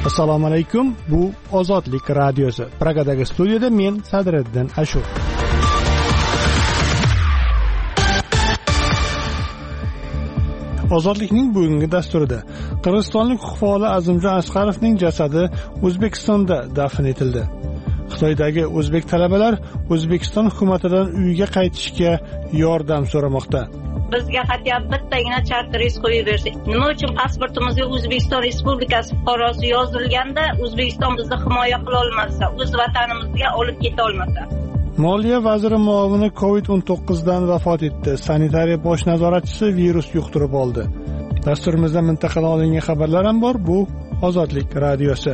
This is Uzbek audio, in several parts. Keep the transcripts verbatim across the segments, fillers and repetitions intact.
Assalomu alaykum. Bu Ozodlik radiosi. Pragadagi studiyada men Sadriddin Ashur. Ozodlikning bugungi dasturida qirg'izistonlik huquqboli Azimjon Asqarovning jasadi O'zbekistonda dafn etildi. Xitoydagi o'zbek talabalar O'zbekiston hukumatidan uyiga qaytishga yordam so'ramoqda. Bizga hatto bittagina charter reys qo'yib bersak, nima uchun pasportimizga O'zbekiston Respublikasi fuqarosi yozilganda O'zbekiston bizni himoya qila olmasa, o'z vatanimizga olib keta olmasa? Moliya vaziri muovini covid o'n to'qqiz dan vafot etdi. Sanitariya bosh nazoratchisi virus yuqtirib oldi. Dasturimizda mintaqadan olingan xabarlar ham bor. Bu Ozodlik radiosi.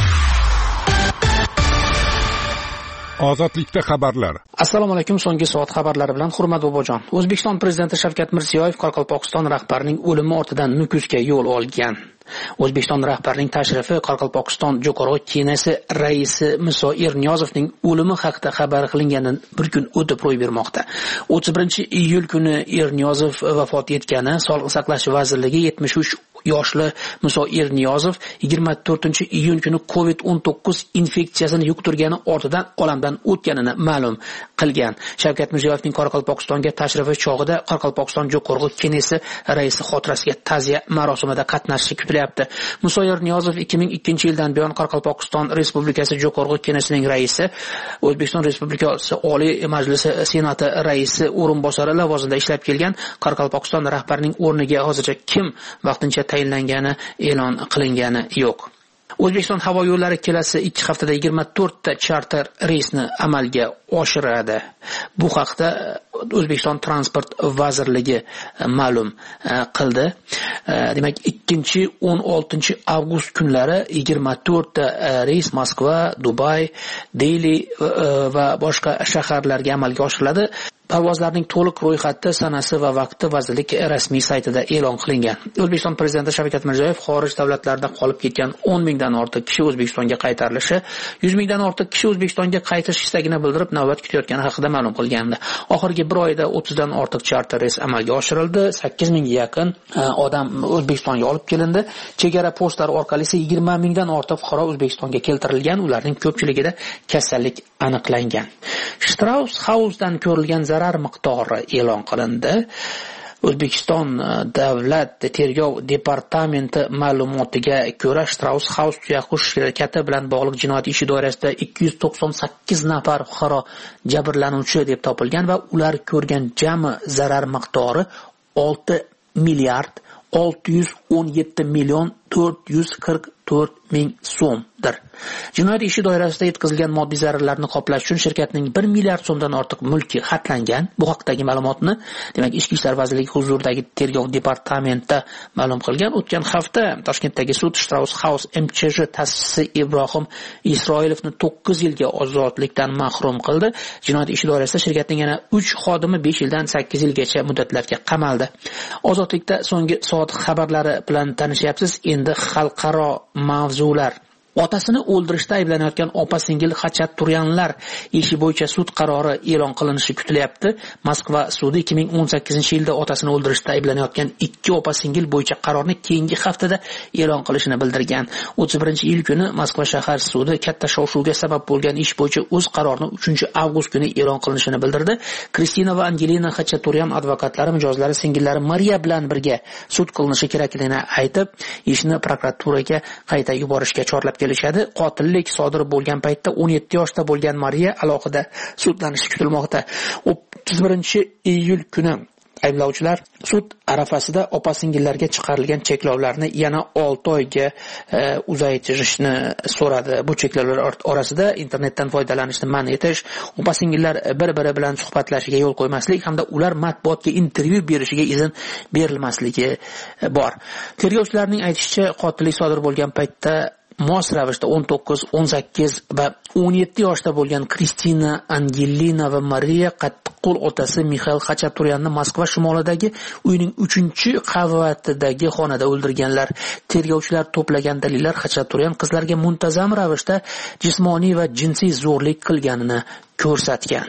Ozodlikda xabarlar. Assalomu alaykum. So'nggi soat xabarlari bilan Hurmat Bobojon. O'zbekiston prezidenti Shavkat Mirziyoyev Qoraqalpog'iston rahbarining o'limi ortidan Nukusga yo'l olgan. O'zbekiston rahbarining tashrifi Qoraqalpog'iston Jo'qorg'i Kenesi raisi Muso Erniyozovning o'limi haqida xabar qilinganidan bir kun o'tib ro'y bermoqda. o'ttiz birinchi iyul kuni Erniyozov vafot etgani Sog'liqni saqlash vazirligi yetmish uch yoshli Muso Erniyozov yigirma to'rtinchi iyun kuni covid o'n to'qqiz infeksiyasini yuqtirgani ortidan olamdan o'tganini ma'lum qilgan. Shavkat Mirziyoyevning Qoraqalpog'istonga tashrifi chog'ida Qoraqalpog'iston Jo'qorg'i Kenesi raisi xotirasiga ta'ziya marosimida qatnashishi kutilyapti. Muso Erniyozov ikki ming ikkinchi yildan buyon Qoraqalpog'iston Respublikasi Jo'qorg'i Kenesining raisi, O'zbekiston Respublikasi Oliy Majlisi Senati raisi o'rinbosari lavozimida ishlab kelgan. Qoraqalpog'iston rahbarining o'rniga hozircha kim vaqtincha tayinlangani e'lon qilingani yo'q. O'zbekiston havo yo'llari kelasi ikki haftada yigirma to'rtta charter reysni amalga oshiradi. Bu haqda O'zbekiston transport vazirligi ma'lum qildi. Demak, ikkinchi o'n oltinchi avgust kunlari yigirma to'rtta reys Moskva, Dubay, Delhi va boshqa shaharlarga amalga oshiriladi. Parvozlarning to'liq ro'yxati, sanasi va vaqti vazirlik rasmiy saytida e'lon qilingan. O'zbekiston prezidenti Shavkat Mirziyoyev xorij davlatlarida qolib ketgan o'n mingdan ortiq kishi O'zbekistonga qaytarilishi, yuz mingdan ortiq kishi O'zbekistonga qaytish istagini bildirib navbat kutayotgani haqida ma'lum qilgandi. Oxirgi bir oyda o'ttizdan ortiq charter reys amalga oshirildi. sakkiz mingga yaqin odam O'zbekistonga olib kelindi. Chegara postlari orqali esa yigirma mingdan ortiq fuqaro O'zbekistonga keltirilgan. Ularning ko'pchiligida kasallik aniqlangan. Strauss House'dan ko'rilgan zarar miqdori e'lon qilindi. O'zbekiston davlat tergov departamenti ma'lumotiga ko'ra, Strauss House tuyaqush shirkati bilan bog'liq jinoyat ishi doirasida ikki yuz to'qson sakkiz nafar fuqaro jabrlanuvchi deb topilgan va ular ko'rgan jami zarar miqdori olti milliard olti yuz o'n yetti million to'rt yuz qirq to'rt ming so'mdir. Jinoyat ishi doirasida yetkazilgan moddiy zararlarni qoplash uchun shirkatning bir milliard so'mdan ortiq mulki xatlangan. Bu haqdagi ma'lumotni, demak, Ichki ishlar vazirligi huzuridagi tergov departamenti ma'lum qilgan. O'tgan hafta Toshkentdagi sud Strauss House M Ch J ta'sischisi Ibrohim Isroilovni to'qqiz yilga ozodlikdan mahrum qildi. Jinoyat ishi doirasida shirkatning yana uch xodimi besh yildan sakkiz yilgacha muddatlarga qamaldi. Ozodlikda so'nggi soat xabarlari bilan tanishyapsiz. Endi xalqaro mavzular. Otasini o'ldirishda ayblanayotgan opa-singil Xachaturianlar ishi bo'yicha sud qarori e'lon qilinishi kutilyapti. Moskva sudi ikki ming o'n sakkizinchi yilda otasini o'ldirishda ayblanayotgan ikki opa-singil bo'yicha qarorni keyingi haftada e'lon qilishini bildirgan. o'ttiz birinchi iyul kuni Moskva shahar sudi katta shov-shuvga sabab bo'lgan ish bo'yicha o'z qarorini uchinchi avgust kuni e'lon qilinishini bildirdi. Kristina va Angelina Xachaturian advokatlari mijozlari singillari Mariya bilan birga sud qilinishi kerakligini aytib, ishni prokuraturaga qayta yuborishga chorlab kelishadi. Qotillik sodir bo'lgan paytda o'n yetti yoshda bo'lgan Mariya alohida sudlanishi kutilmoqda. o'ttiz birinchi iyul kuni ayblovchilar sud arafasida opa-singillarga chiqarilgan cheklovlarni yana olti oyga e, uzaytirishni so'radi. Bu cheklovlar orasida internetdan foydalanishni man etish, opa-singillar bir-biri bilan suhbatlashiga yo'l qo'ymaslik hamda ular matbuotga intervyu berishiga izn berilmasligi bor. Tergovchilarning aytishicha, qotillik sodir bo'lgan paytda mos ravishda o'n to'qqiz, o'n sakkiz va o'n yetti yoshda bo'lgan Kristina, Angelina va Mariya qattiqqo'l otasi Mixail Xachaturianni Moskva shimolidagi uyining uchinchi qavatidagi xonada o'ldirganlar. Tergovchilar to'plagan dalillar Xachaturian qizlarga muntazam ravishda jismoniy va jinsiy zo'rlik qilganini ko'rsatgan.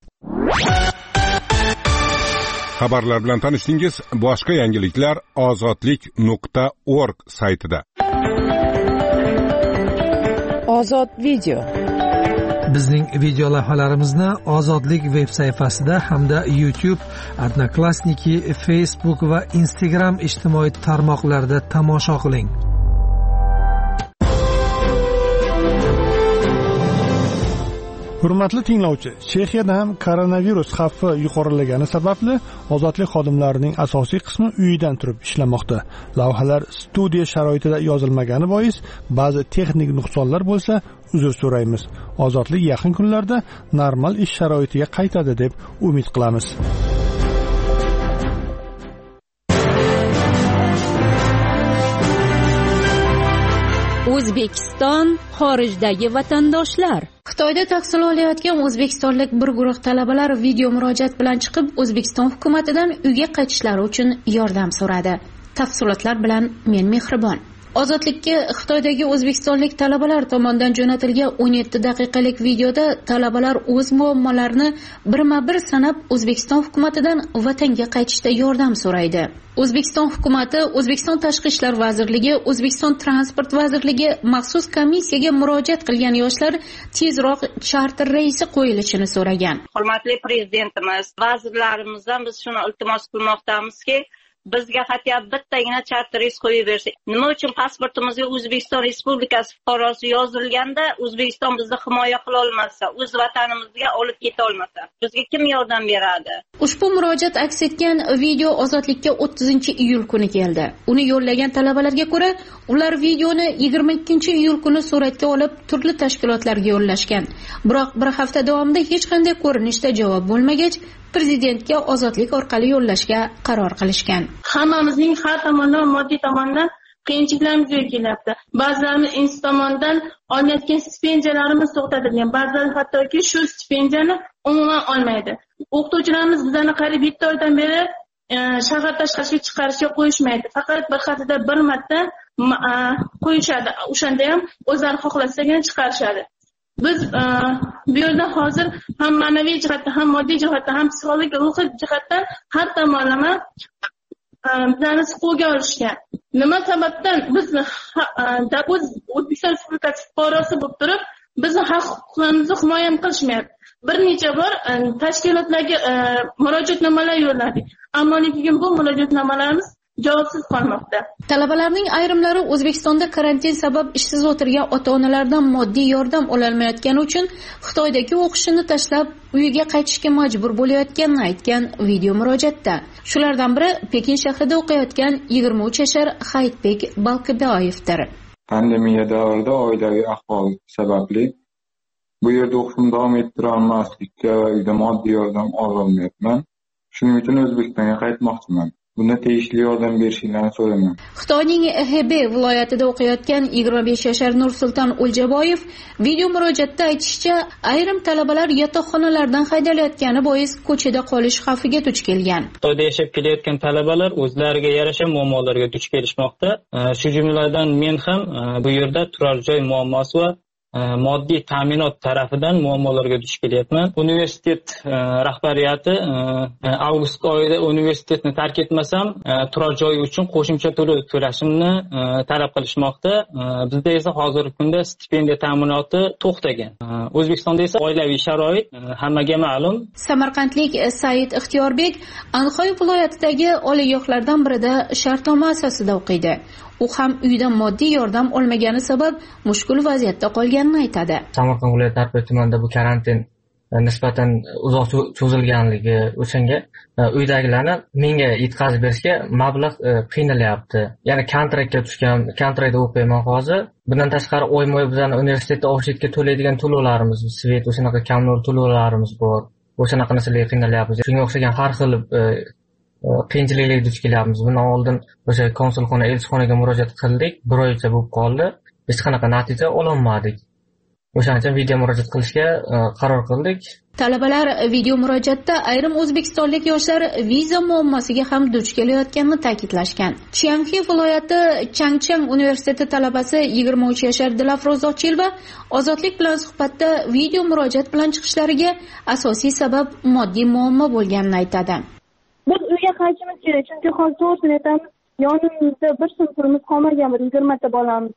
Xabarlar bilan tanishdingiz. Boshqa yangiliklar ozodlik nuqta org saytida. Ozod video. Bizning video lavhalarimizni Ozodlik veb sayfasida hamda YouTube, Odnoklassniki, Facebook va Instagram ijtimoiy tarmoqlarida tomosha qiling. Hurmatli tinglovchi, Chexiyada ham koronavirus xavfi yuqorilagani sababli ozodlik xodimlarining asosiy qismi uyidan turib ishlamoqda. Lavhalar studiya sharoitida yozilmagani bois ba'zi texnik nuqsonlar bo'lsa, uzr so'raymiz. Ozodlik yaqin kunlarda normal ish sharoitiga qaytadi deb umid qilamiz. O'zbekiston xorijdagi vatandoshlar. Xitoyda tahsil olayotgan o'zbekistonlik bir guruh talabalar video murojaat bilan chiqib, O'zbekiston hukumatidan uyga qaytishlari uchun yordam so'radi. Tafsilotlar bilan men Mehribon. Ozodlikka Xitoydagi o'zbekistonlik talabalar tomonidan jo'natilgan o'n yetti daqiqalik videoda talabalar o'z muammolarini birma-bir sanab O'zbekiston hukumatidan vatanga qaytishda yordam so'raydi. O'zbekiston hukumati, O'zbekiston Tashqi ishlar vazirligi, O'zbekiston Transport vazirligi maxsus komissiyaga murojaat qilgan yoshlar tezroq charter reysi qo'yilishini so'ragan. Hurmatli prezidentimiz, vazirlarimizdan biz shuni iltimos qilmoqdamizki, bizga hatto bittagina charter reys qo'yib bersak. Nima uchun pasportimizga O'zbekiston Respublikasi fuqarosi yozilganda O'zbekiston bizni himoya qila olmasa, o'z vatanimizga olib keta olmasa, bizga kim yordam beradi? Ushbu murojaat aks etgan video Ozodlikka o'ttizinchi iyul kuni keldi. Uni yo'llagan talabalarga ko'ra, ular videoni yigirma ikkinchi iyul kuni suratga olib turli tashkilotlarga yo'llashgan. Biroq bir hafta davomida hech qanday ko'rinishda javob bo'lmagach, prezidentga Ozodlik orqali yo'llashga qaror qilishgan. Hammamizning har tomondan moddiy tomondan qiyinchiliklarimiz kelyapti. Ba'zilarimiz institut tomonidan olayotgan stipendiyalarimiz to'xtatilgan. Ba'zilar hattoki shu stipendiyani umuman olmaydi. O'qituvchilarimiz bizlarni qariyb yetti oydan beri e, shahar tashqariga chiqarishga qo'yishmaydi. Faqat bir haftada bir marta qo'yishadi. O'shanda ham o'zlari xohlasagina chiqarishadi. Biz e, bu yerda hozir ham ma'naviy jihatdan, ham moddiy jihatdan, ham psixologik ruhiy jihatdan har tomonlama bizlarni qo'lga olishgan. Nima sababdan bizni O'zbekiston Respublikasi fuqarosi bo'lib turib, bizni haq-huquqlarimizni himoya qilishmayapti. Bir necha bor tashkilotlarga murojaatnomalar yo'lladik. Ammo lekin bu murojaatnomalarimiz javobsiz qolmoqda. Talabalarning ayrimlari O'zbekistonda karantin sabab ishsiz o'tirgan ota-onalardan moddiy yordam ololmayotgani uchun Xitoydagi o'qishini tashlab uyiga qaytishga majbur bo'layotganini aytgan video murojaatda. Shulardan biri Pekin shahrida o'qiyotgan yigirma uch yashar Hayitbek Balqiboyevdir. Pandemiya davrida oilaviy ahvol sababli bu yerda o'qishimni davom ettira olmaslikka va uyda moddiy yordam ololmayapman. Shuning uchun O'zbekistonga qaytmoqchiman. Bunda tegishli yordam berishingizni so'rayman. Xitoyning Hebei viloyatida o'qiyotgan yigirma besh yashar Nursulton O'ljaboyev video murojaatda aytishicha, ayrim talabalar yotoqxonalardan haydalayotgani bois ko'chada qolish xavfiga duch kelgan. Xitoyda yashab kelayotgan talabalar o'zlariga yarasha muammolarga duch kelishmoqda. Shu jumladan men ham bu yerda turar joy muammosi va moddiy ta'minot tarafidan muammolarga duch kelyapman. Universitet rahbariyati avgust oyida universitetni tark etmasam, turar joy uchun qo'shimcha to'lov to'lashimni talab qilishmoqda. Bizda esa hozirgi kunda stipendiya ta'minoti to'xtagan. O'zbekistonda esa oilaviy sharoit hammaga ma'lum. Samarqandlik Said Ixtiyorbek Anxoy viloyatidagi oliygohlardan birida shartnoma asosida o'qiydi. U ham uydan moddiy yordam olmagani sabab mushkul vaziyatda qolganini aytadi. Samarqand viloyati Tarbiya tumanida bu karantin nisbatan uzoq cho'zilganligi o'shanga uydagilarni menga yetkazib berishga mablag' qiynalyapti. Ya'ni kontraktga tushgan, kontraktda o'qiyman hozir. Bundan tashqari oyma-oy bizlarning universitetda o'qishga to'laydigan to'lovlarimiz, svet o'shanaqa kommunal to'lovlarimiz bor. O'shanaqa narsalarga qiynalyapmiz. Shunga o'xshagan har xil qiyinchiliklarga duch kelyapmiz. Bundan oldin o'sha konsulxona, elchixonaga murojaat qildik, bir oycha bo'lib qoldi. Hech qanaqa natija ololmadik. O'shaning uchun video murojaat qilishga qaror qildik. Talabalar video murojaatda ayrim o'zbekistonlik yoshlar viza muammosiga ham duch kelayotganini ta'kidlashgan. Chiangxi viloyati Changchang universiteti talabasi yigirma uch yashar Dilafroz Ochilova Ozodlik bilan suhbatda video murojaat bilan chiqishlariga asosiy sabab moddiy muammo bo'lganini aytadi. Biz uyga qaytishimiz kerak, chunki hozir to'g'risini aytamiz, yonimizda bir so'm pulimiz qolmagan, yigirma ta bolamizni.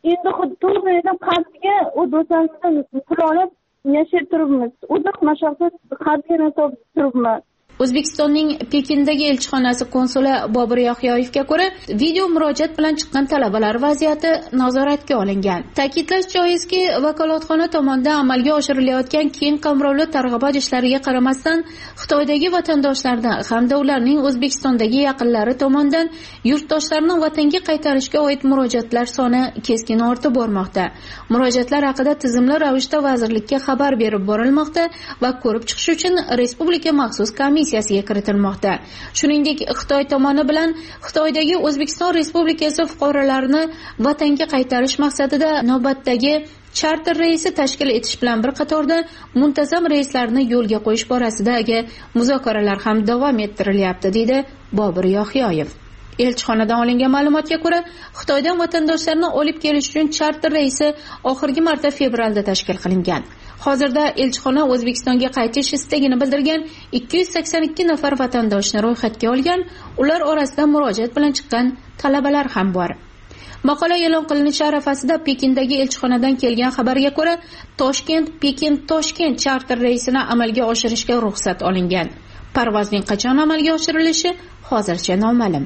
endi xuddi to'g'ri qarzga u do'stimizdan pul olib yashab turibmiz. Uzoq mashaqqat qarzga topib turibmiz. O'zbekistonning Pekindagi elchixonasi konsuli Bobur Yohyoyevga ko'ra, video murojaat bilan chiqqan talabalar vaziyati nazoratga olingan. Ta'kidlash joizki, vakolatxona tomonidan amalga oshirilayotgan keng qamrovli targ'ibot ishlariga qaramasdan, Xitoydagi vatandoshlardan hamda ularning O'zbekistondagi yaqinlari tomonidan yurtdoshlarni vatanga qaytarishga oid murojaatlar soni keskin ortib bormoqda. Murojaatlar haqida tizimli ravishda vazirlikka xabar berib borilmoqda va ko'rib chiqish uchun respublika maxsus komissiyasiga kiritilmoqda. Shuningdek, Xitoy tomoni bilan Xitoydagi O'zbekiston Respublikasi fuqarolarini vatanga qaytarish maqsadida navbatdagi charter reysi tashkil etish bilan bir qatorda muntazam reyslarni yo'lga qo'yish borasidagi muzokaralar ham davom ettirilyapti, deydi Bobur Yohyoyev. Elchixonadan olingan ma'lumotga ko'ra, Xitoydan vatandoshlarni olib kelish uchun charter reysi oxirgi marta fevralda tashkil qilingan. Hozirda elchixona O'zbekistonga qaytish istagini bildirgan ikki yuz sakson ikki nafar vatandoshni ro'yxatga olgan, ular orasida murojaat bilan chiqqan talabalar ham bor. Maqola e'lon qilinishi arafasida Pekindagi elchixonadan kelgan xabarga ko'ra, Toshkent Pekin Toshkent charter reysini amalga oshirishga ruxsat olingan. Parvozning qachon amalga oshirilishi hozircha noma'lum.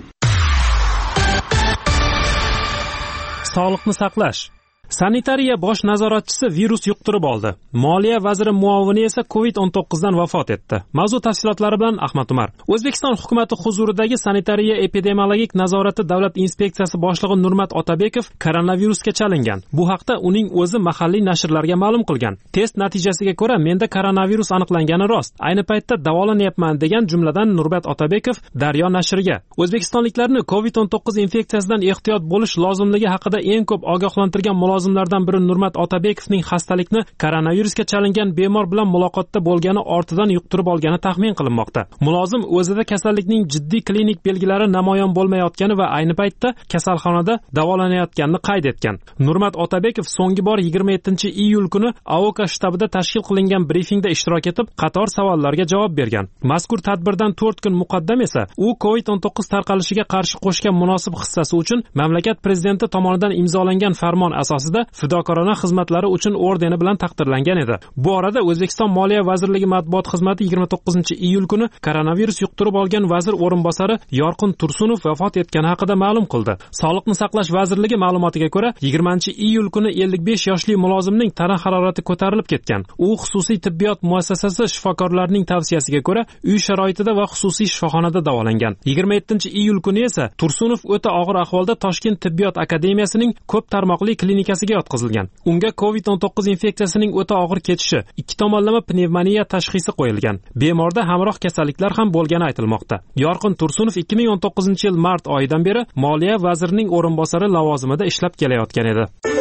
Sog'liqni saqlash. Sanitariya bosh nazoratchisi virus yuqtirib oldi. Moliya vaziri muovini esa covid o'n to'qqiz dan vafot etdi. Mavzu tafsilotlari bilan Ahmad Umar. O'zbekiston hukumatı huzuridagi sanitariya epidemiologik nazorati davlat inspeksiyasi boshlig'i Nurmat Otabekov koronavirusga chalingan. Bu haqda uning o'zi mahalliy nashrlarga ma'lum qilgan. Test natijasiga ko'ra menda koronavirus aniqlangani rost. Ayni paytda davolanyapman degan jumladan Nurmat Otabekov Daryo nashriga o'zbekistonliklarni covid o'n to'qqiz infeksiyasidan ehtiyot bo'lish lozimligi haqida eng ko'p ogohlantirgan mulozimlardan biri Nurmat Otabekovning xastalikni koronavirusga chalingan bemor bilan muloqotda bo'lgani ortidan yuqtirib olgani taxmin qilinmoqda. Mulozim o'zida kasallikning jiddiy klinik belgilari namoyon bo'lmayotgani va ayni paytda kasalxonada davolanayotganini qayd etgan. Nurmat Otabekov so'nggi bor yigirma yettinchi iyul kuni A O K shtabida tashkil qilingan brifingda ishtirok etib, qator savollarga javob bergan. Mazkur tadbirdan to'rt kun muqaddam esa u covid o'n to'qqiz tarqalishiga qarshi qo'shgan munosib hissasi uchun mamlakat prezidenti tomonidan imzolangan farmon asosida fidokorona xizmatlari uchun ordeni bilan taqdirlangan edi. Bu orada O'zbekiston Moliya vazirligi matbuot xizmati yigirma to'qqizinchi iyul kuni koronavirus yuqtirib olgan vazir o'rinbosari Yorqin Tursunov vafot etgani haqida ma'lum qildi. Sog'liqni saqlash vazirligi ma'lumotiga ko'ra, yigirmanchi iyul kuni ellik besh yoshli mulozimning tana harorati ko'tarilib ketgan. U xususiy tibbiyot muassasasi shifokorlarining tavsiyasiga ko'ra uy sharoitida va xususiy shifoxonada davolangan. yigirma yettinchi iyul kuni esa Tursunov o'ta og'ir ahvolda Toshkent tibbiyot akademiyasining ko'p tarmoqli klinikasiga yotqizilgan. Unga covid o'n to'qqiz infeksiyasining o'ta og'ir kechishi, ikki tomonlama pnevmoniya tashxisi qo'yilgan. Bemorda hamroh kasalliklar ham bo'lgani aytilmoqda. Yorqin Tursunov ikki ming o'n to'qqizinchi yil mart oyidan beri Moliya vazirining o'rinbosari lavozimida ishlab kelayotgan edi.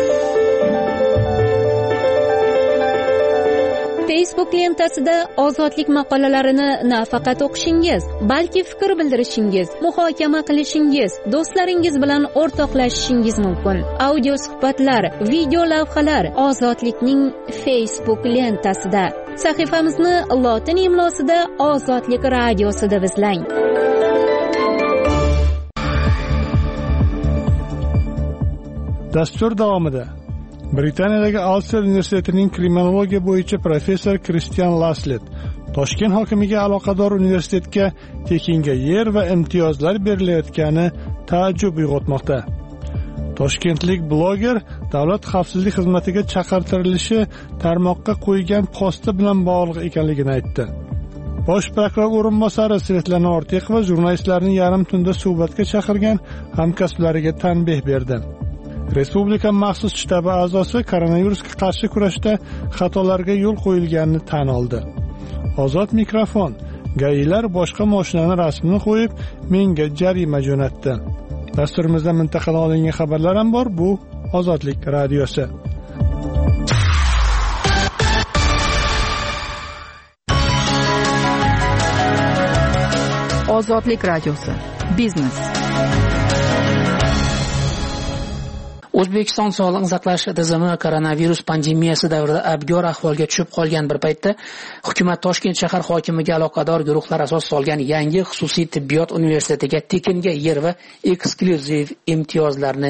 Facebook lentasida ozodlik maqolalarini nafaqat o'qishingiz, balki fikr bildirishingiz, muhokama qilishingiz, do'stlaringiz bilan o'rtoqlashishingiz mumkin. Audio suhbatlar, video lavhalar Ozodlikning Facebook lentasida. Sahifamizni lotin imlosida Ozodlik radiosi deb izlang. Dastur davomida Britaniyadagi Ulster universitetining kriminologiya bo'yicha professor Kristian Laslet Toshkent hokimiga aloqador universitetga tekinga yer va imtiyozlar berilayotgani taajjub uyg'otmoqda. Toshkentlik bloger davlat xavfsizlik xizmatiga chaqirtirilishi tarmoqqa qo'ygan posti bilan bog'liq ekanligini aytdi. Bosh prokuror o'rinbosari Svetlana Ortiqova jurnalistlarni yarim tunda suhbatga chaqirgan hamkasblariga tanbeh berdi. Respublika maxsus shtabi a'zosi koronavirusga qarshi kurashda xatolarga yo'l qo'yilganini tan oldi. Ozod mikrofon. Gailar boshqa mashinaning rasmini qo'yib, menga jarima jo'natdi. Dasturimizda mintaqadan olingan xabarlar ham bor. Bu Ozodlik radiosi. Ozodlik radiosi. Biznes. O'zbekiston sog'liqni saqlash tizimi koronavirus pandemiyasi davrida abgor ahvolga tushib qolgan bir paytda hukumat Toshkent shahar hokimiga aloqador guruhlar asos solgan yangi xususiy tibbiyot universitetiga tekinga yer va eksklyuziv imtiyozlarni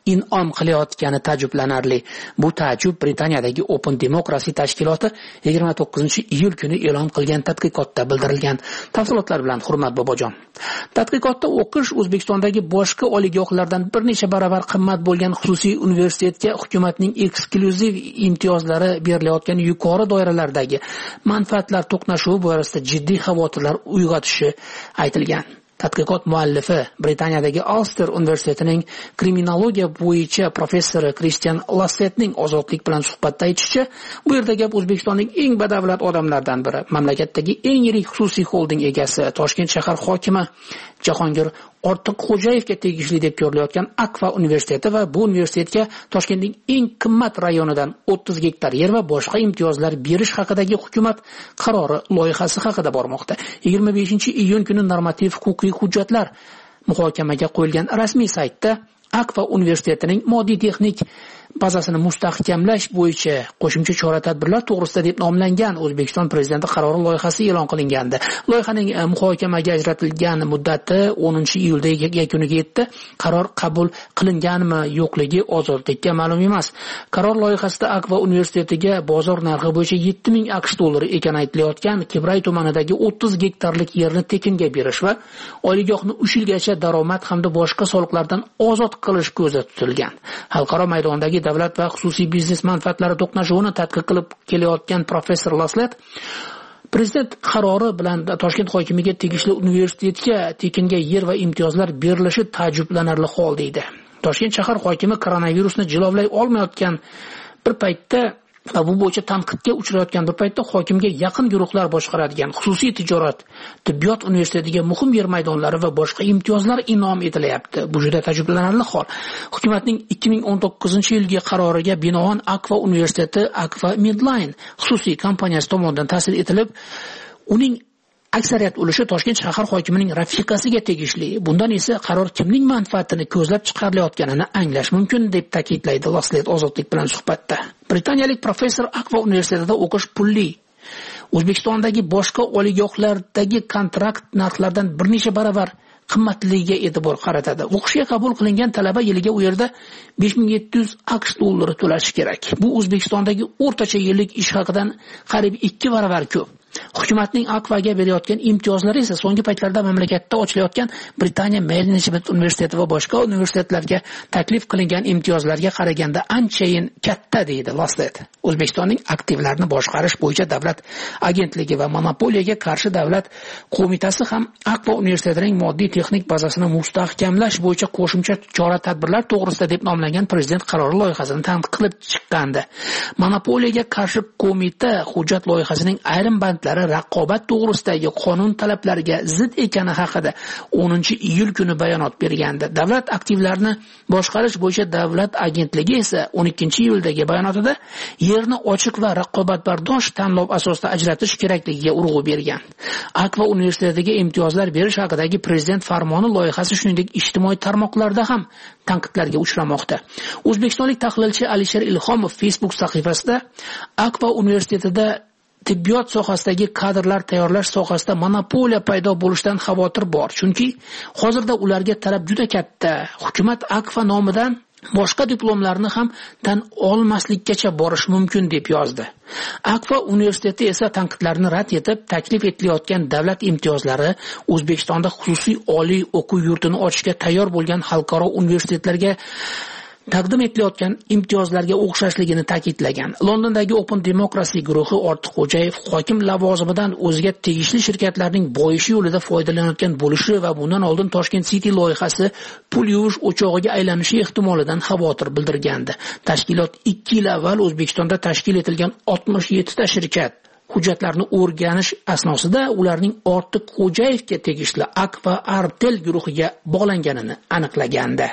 in'om qilayotgani ta'jublanarli. Bu ta'jub Britaniyadagi Open Democracy tashkiloti yigirma to'qqizinchi iyul kuni e'lon qilgan tadqiqotda bildirilgan. Tafsilotlar bilan Hurmat Bobojon. Tadqiqotda o'qish O'zbekistondagi boshqa oliygohlardan bir necha barobar qimmat bo'lgan xususiy universitetga hukumatning eksklyuziv imtiyozlari berilayotgan yuqori doiralardagi manfaatlar to'qnashuvi borasida jiddiy xavotirlar uyg'otishi aytilgan. Tadqiqot muallifi Britaniyadagi Ulster universitetining kriminologiya bo'yicha professori Christian Lassetning Ozodlik bilan suhbatda aytishicha, bu yerda gap O'zbekistonning eng badavlat odamlardan biri, mamlakatdagi eng yirik xususiy xolding egasi, Toshkent shahar hokimi Jahongir Ortiqxo'jayevga tegishli deb ko'rilayotgan Akfa universiteti va bu universitetga Toshkentning eng qimmat rayonidan o'ttiz gektar yer va boshqa imtiyozlar berish haqidagi hukumat qarori loyihasi haqida bormoqda. yigirma beshinchi iyun kuni normativ huquqiy hujjatlar muhokamaga qo'yilgan rasmiy saytda Akfa universitetining moddiy texnik bazasini mustahkamlash bo'yicha qo'shimcha chora-tadbirlar to'g'risida deb nomlangan O'zbekiston prezidenti qarori loyihasi e'lon qilingandi. Loyihaning muhokamaga ajratilgan muddati o'ninchi iyulda yakuniga yetdi. Qaror qabul qilinganmi, yo'qligi ozodlikka ma'lum emas. Qaror loyihasida Akfa universitetiga bozor narxi bo'yicha yetti ming AQSh dollari ekani aytilayotgan Kibray tumanidagi o'ttiz gektarlik yerni tekinga berish va oliygohni uch yilgacha daromad hamda boshqa soliqlardan ozod qilish ko'zda tutilgan. Xalqaro maydondagi davlat va xususiy biznes manfaatlari to'qnashuvini tadqiq qilib kelayotgan professor Laslet prezident qarori bilan Toshkent hokimiga tegishli universitetga tekinga yer va imtiyozlar berilishi ta'jublanarli hol deydi. Toshkent shahar hokimi koronavirusni jilovlay olmayotgan bir paytda va bu bo'yicha tanqidga uchrayotgan bir paytda hokimga yaqin guruhlar boshqaradigan xususiy tijorat, tibbiyot universitetiga muhim yer maydonlari va boshqa imtiyozlar in'om etilyapti. Bu juda ta'jublanarli hol. Hukumatning ikki ming o'n to'qqizinchi yilgi qaroriga binoan Akfa universiteti Akfa Midline xususiy kompaniyasi tomonidan ta'sis etilib, uning aksariyat ulushi Toshkent shahar hokimining rafiqasiga tegishli. Bundan esa qaror kimning manfaatini ko'zlab chiqarilayotganini anglash mumkin deb ta'kidlaydi Laslet Ozodlik bilan suhbatda. Britaniyalik professor Akfa universitetida o'qish pulli. O'zbekistondagi boshqa oliygohlardagi kontrakt narxlaridan bir necha barobar qimmatligiga e'tibor qaratadi. O'qishga qabul qilingan talaba yiliga u yerda besh ming yetti yuz AQSh dollari to'lashi kerak. Bu O'zbekistondagi o'rtacha yillik ish haqidan qariyb ikki barobar ko'p. Hukumatning Akfaga berayotgan imtiyozlari esa so'nggi paytlarda mamlakatda ochilayotgan Britaniya Management universiteti va boshqa universitetlarga taklif qilingan imtiyozlarga qaraganda anchayin katta deydi Lasset. O'zbekistonning aktivlarni boshqarish bo'yicha davlat agentligi va monopoliyaga qarshi davlat qo'mitasi ham Akfa universitetining moddiy texnik bazasini mustahkamlash bo'yicha qo'shimcha chora-tadbirlar to'g'risida deb nomlangan prezident qarori loyihasini tanqid qilib chiqqandi. Monopoliyaga qarshi qo'mita hujjat loyihasining ayrim bandlari raqobat to'g'risidagi qonun talablariga zid ekani haqida o'ninchi iyul kuni bayonot bergandi. Davlat aktivlarini boshqarish bo'yicha davlat agentligi esa o'n ikkinchi iyuldagi bayonotida yerni ochiq va raqobatbardosh tanlov asosida ajratish kerakligiga urg'u bergan. Akfa universitetiga imtiyozlar berish haqidagi prezident farmoni loyihasi shuningdek ijtimoiy tarmoqlarda ham tanqidlarga uchramoqda. O'zbekistonlik tahlilchi Alisher Ilhomov Facebook sahifasida Akfa universitetida tibbiyot sohasidagi kadrlar tayyorlash sohasida monopoliya paydo bo'lishidan xavotir bor. Chunki hozirda ularga talab juda katta. Hukumat Akfa nomidan boshqa diplomlarni ham tan olmaslikkacha borish mumkin deb yozdi. Akfa universiteti esa tanqidlarni rad etib, taklif etilayotgan davlat imtiyozlari O'zbekistonda xususiy oliy o'quv yurtini ochishga tayyor bo'lgan xalqaro universitetlarga taqdim etilayotgan imtiyozlarga o'xshashligini ta'kidlagan. Londondagi Open Democracy guruhi Ortiqxo'jayev hokim lavozimidan o'ziga tegishli shirkatlarning boyishi yo'lida foydalanayotgan bo'lishi va bundan oldin Toshkent City loyihasi pul yuvish o'chog'iga aylanishi ehtimolidan xavotir bildirgandi. Tashkilot ikki yil avval O'zbekistonda tashkil etilgan oltmish yetti ta shirkat hujjatlarni o'rganish asnosida ularning Ortiqxo'jayevga tegishli Akfa Artel guruhiga bog'langanini aniqlagandi.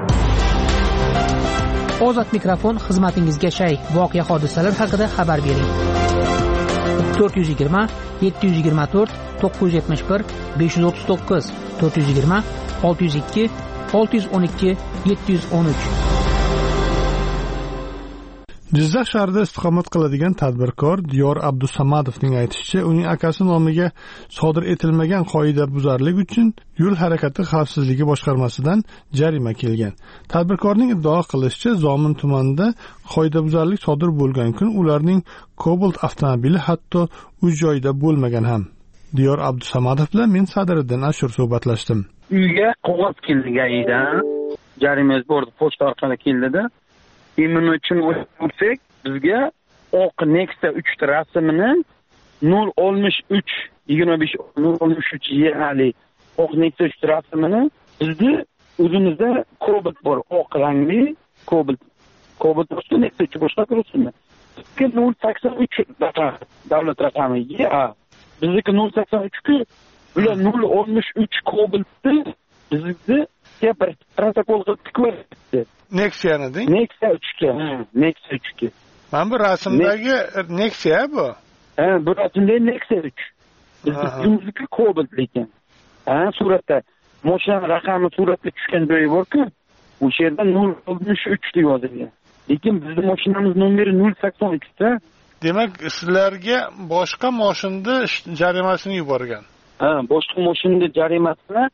Ozod mikrofon xizmatingizga shay. Voqea hodisalar haqida xabar bering. to'rt yuz yigirma yetti yuz yigirma to'rt to'qqiz yuz yetmish bir besh yuz o'ttiz to'qqiz to'rt yuz yigirma olti yuz ikki olti yuz o'n ikki yetti yuz o'n uch. Jizzax shahrida istiqomat qiladigan tadbirkor Diyor Abdusamadovning aytishicha, uning akasi nomiga sodir etilmagan qoidabuzarlik uchun yo'l harakati xavfsizligi boshqarmasidan jarima kelgan. Tadbirkorning iddao qilishicha, Zomin tumanida qoidabuzarlik sodir bo'lgan kun ularning Cobalt avtomobili hatto u joyda bo'lmagan ham. Diyor Abdusamadov bilan men Sadiriddin Ashur suhbatlashdim. Uyga qog'oz keldi gayidan. Jarima bordi, pochta orqali keldida. Emin uchun o'tsak, bizga oq Nexia uch rasmini nol oltmish uch yigirma besh nol oltmish uch yerli oq Nexia uch rasmini bizni o'zimizda Cobalt bor, oq rangli Cobalt. Cobalt boshqa Nexia uch boshqa turibmi? Bizga nol sakson uch davlat raqami. Ya, bizniki nol sakson uch ku, bular nol oltmish uch Cobaltni bizni bir protokol qilib tikib Nexia'ni deng? Nexia uch ga, ha, Nexia uch ga. Mana bu rasmdagi Nexia bu. Ha, bu rasmdagi Nexia uch. Bizniki Cobalt lekin. Ha, suratda mashina raqami suratga tushgan joyi bor-ku, o'sha yerda nol oltmish uch deb yozilgan. Lekin bizning mashinamiz nomeri nol sakson uch da. Demak, sizlarga boshqa mashinada jarimasini yuborgan. Ha, boshqa mashinada jarimasini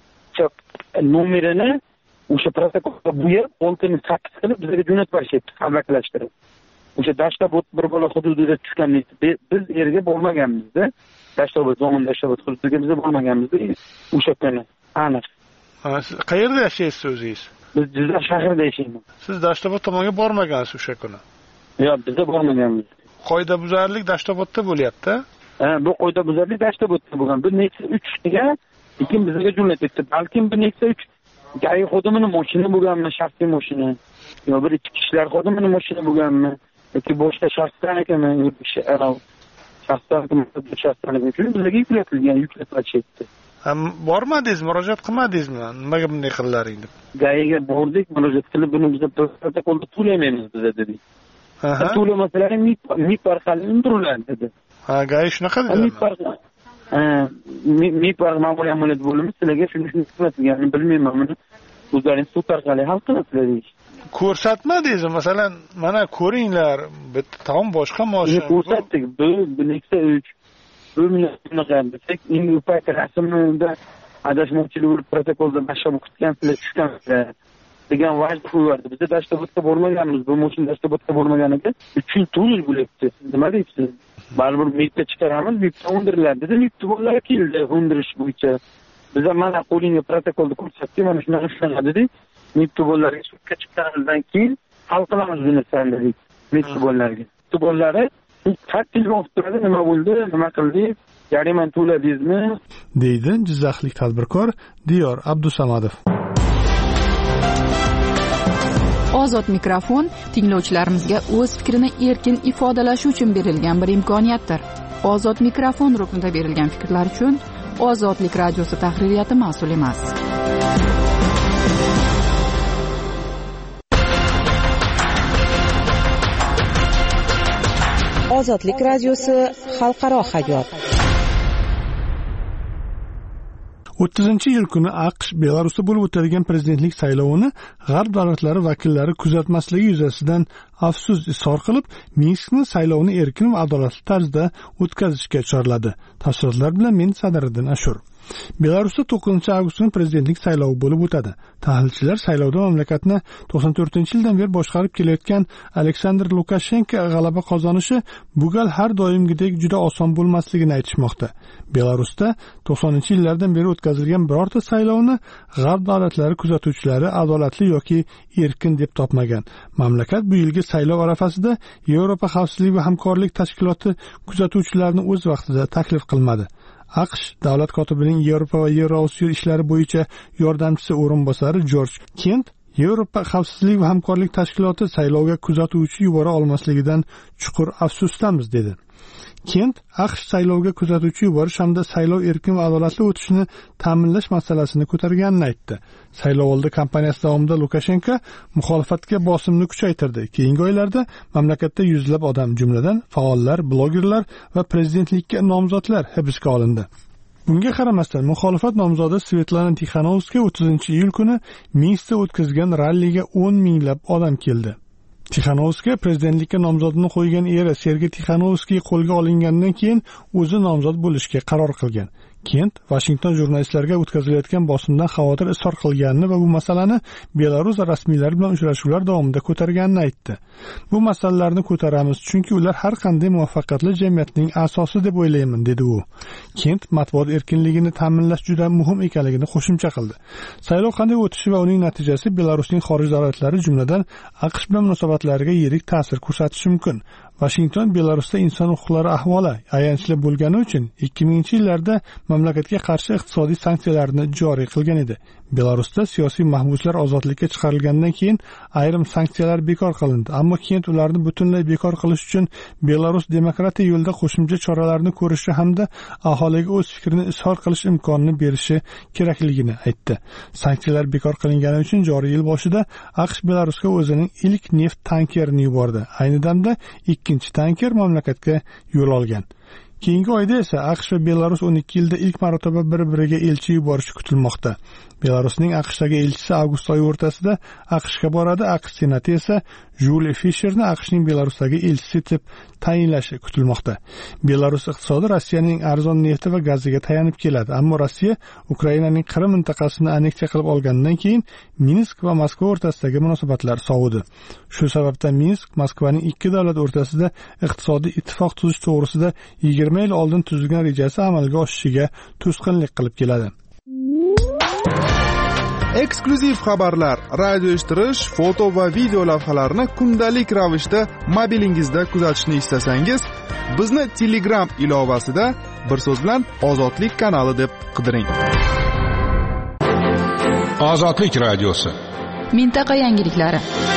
nomerini o'sha protokolga bo'yab, oltini sakkiz qilib bizga jo'natib berishyapti, qalbakilashtirib. O'sha Dashtobod bir bola hududida tushganlik, biz yerga bormaganmiz-da. Dashtobod, Zomin Dashtobod hududida biz bormaganmiz-da. O'sha kuni aniq. Ha, siz qayerda yashaysiz o'zingiz? Biz Jizzax shahrida yashaymiz. Siz Dashtobod tomonga bormagansiz o'sha kuni? Yo'q, biz bormaganmiz. Qoidabuzarlik Dashtobodda bo'lyapti. Ha, bu qoidabuzarlik Dashtobodda bo'lgan. Bu Nexia uch ga lekin bizga jo'natibdi. Balkim bu Nexia uch gayi xodimini mashina bo'lganmi, shaxsiy mashina, yo bir ikki kishilar xodimini mashina bo'lganmi, yoki boshqa shaxslar ekanmi, shaxslar shaxslarning uchun bizga yuklatilgan, yuklatiladi. Ham bormadingiz, murojaat qilmadingizmi? Nimaga bunday qildilaring deb? Gayiga bordik, murojaat qilib, buni biz protokolda to'lamaymiz biz dedik. Ha, to'lamasalar mib orqali undiriladi dedi. Ha, gayi shunaqa dedi. Mib orqali mib ma'muriy amaliyot bo'limi sizlarga shuni shuni ko'rsatganini bilmayman, buni o'zlaringiz sud orqali hal qilasizlar deydi. Ko'rsatmadingiz, masalan, mana ko'ringlar, bitta taom boshqa mashina. Ko'rsatdik, bu Nexia uch. Bu bunaqa desak, endi payt rasmda adashmovchilik bo'lib protokolda boshlab o'qitgansizlar, tushgansizlar degan va'z qo'yardi. Biz Dashtobodga bormaganmiz, bu mashina Dashtobodga bormaganiga uch yil to'liq bo'lyapti. Nima deysiz? Baribir mibga chiqaramiz, mibga undiriladi dedi. Mibga bolalar keldi, undirish bo'yicha. Biz ham mana qo'lingga protokolda ko'rsatdik, mana shunaqa shunaqa dedik. Mibga bolalarga sudga chiqqanimizdan keyin hal qilamiz buni san dedik. Mibga bolalarga. Mibga bolalari qattiq javob beradi, nima bo'ldi, nima qildik, jarimani to'ladingizmi? deydi Jizzaxlik tadbirkor Diyor Abdusamadov. Ozod mikrofon tinglovchilarimizga o'z fikrini erkin ifodalashi uchun berilgan bir imkoniyatdir. Ozod mikrofon ruknida berilgan fikrlar uchun Ozodlik radiosi tahririyati mas'ul emas. Ozodlik radiosi xalqaro hayot. o'ttizinchi iyul kuni AQSh Belarusda bo'lib o'tadigan prezidentlik saylovini g'arb davlatlari vakillari kuzatmasligi yuzasidan afsus izhor qilib, Minskni saylovni erkin va adolatli tarzda o'tkazishga chorladi. Tafsilotlar bilan men Sadiriddin Ashur. Belarusda to'qqizinchi avgust kuni prezidentlik saylovi bo'lib o'tadi. Tahlilchilar saylovda mamlakatni to'qson to'rtinchi yildan beri boshqarib kelayotgan Aleksandr Lukashenko g'alaba qozonishi bu gal har doimgidek juda oson bo'lmasligini aytishmoqda. Belarusda to'qsoninchi yillardan beri o'tkazilgan birorta saylovni g'arb davlatlari kuzatuvchilari adolatli yoki erkin deb topmagan. Mamlakat bu yilgi saylov arafasida Yevropa xavfsizlik va hamkorlik tashkiloti kuzatuvchilarini o'z vaqtida taklif qilmadi. AQSh davlat kotibining Yevropa va Yevrosiyo ishlari bo'yicha yordamchisi o'rinbosari Jorj Kent Yevropa xavfsizlik va hamkorlik tashkiloti saylovga kuzatuvchi yubora olmasligidan chuqur afsusdamiz dedi. Kent AQSh saylovga kuzatuvchi yuborish hamda saylov erkin va adolatli o'tishini ta'minlash masalasini ko'targanini aytdi. Saylovoldi kampaniyasi davomida Lukashenko muxolifatga bosimni kuchaytirdi. Keyingi oylarda mamlakatda yuzlab odam, jumladan faollar, blogerlar va prezidentlikka nomzodlar hibsga olindi. Bunga qaramasdan muxolifat nomzodi Svetlana Tixanovskaya o'ttizinchi iyul kuni Minskda o'tkazgan ralliga o'n minglab odam keldi. Tixanovskiy prezidentlikka nomzodini qo'ygan eri Sergey Tixanovskiy qo'lga olingandan keyin o'zi nomzod bo'lishga qaror qilgan. Kent Washington jurnalistlarga o'tkazilayotgan bosimdan xavotir izhor qilganini va bu masalani Belarus rasmiylari bilan uchrashuvlar davomida ko'targanini aytdi. Bu masalalarni ko'taramiz, chunki ular har qanday muvaffaqiyatli jamiyatning asosi deb o'ylayman, dedi u. Kent matbuot erkinligini ta'minlash juda muhim ekanligini qo'shimcha qildi. Saylov qanday o'tishi va uning natijasi Belarusning xorij davlatlari, jumladan AQSh bilan munosabatlariga yirik ta'sir ko'rsatishi mumkin. Washington Belarusda inson huquqlari ahvoli ayanchli bo'lgani uchun ikki minginchi yillarda mamlakatga qarshi iqtisodiy sanksiyalarni joriy qilgan edi. Belarusda siyosiy mahbuslar ozodlikka chiqarilgandan keyin ayrim sanksiyalar bekor qilindi, ammo Kent ularni butunlay bekor qilish uchun Belarus demokratiya yo'lida qo'shimcha choralarni ko'rishi hamda aholiga o'z fikrini izhor qilish imkonini berishi kerakligini aytdi. Sanksiyalar bekor qilingani uchun joriy yil boshida AQSh Belarusga o'zining ilk neft tankerini yubordi. Ayni damda ikkinchi tanker mamlakatga yo'l olgan. Keyingi oyda esa AQSh va Belarus o'n ikki yilda ilk marotaba bir-biriga elchi yuborishi kutilmoqda. Belarusning AQShdagi elchisi avgust oyi o'rtasida AQShga boradi. AQSh senati esa Juli Fisherni AQShning Belarusdagi elchisi etib tayinlashi kutilmoqda. Belarus iqtisodi Rossiyaning arzon nefti va gaziga tayanib keladi, ammo Rossiya Ukrainaning Qrim mintaqasini anneksiya qilib olgandan keyin Minsk va Moskva o'rtasidagi munosabatlar sovidi. Shu sababdan Minsk Moskvaning ikki davlat o'rtasida iqtisodiy ittifoq tuzish to'g'risida yigirma yil oldin tuzilgan rejasi amalga oshishiga to'sqinlik qilib keladi. Eksklyuziv xabarlar, radio eshittirish, foto va video lavhalarni kundalik ravishda mobilingizda kuzatishni istasangiz, bizni Telegram ilovasida bir so'z bilan Ozodlik kanali deb qidiring. Ozodlik radiosi. Mintaqa yangiliklari.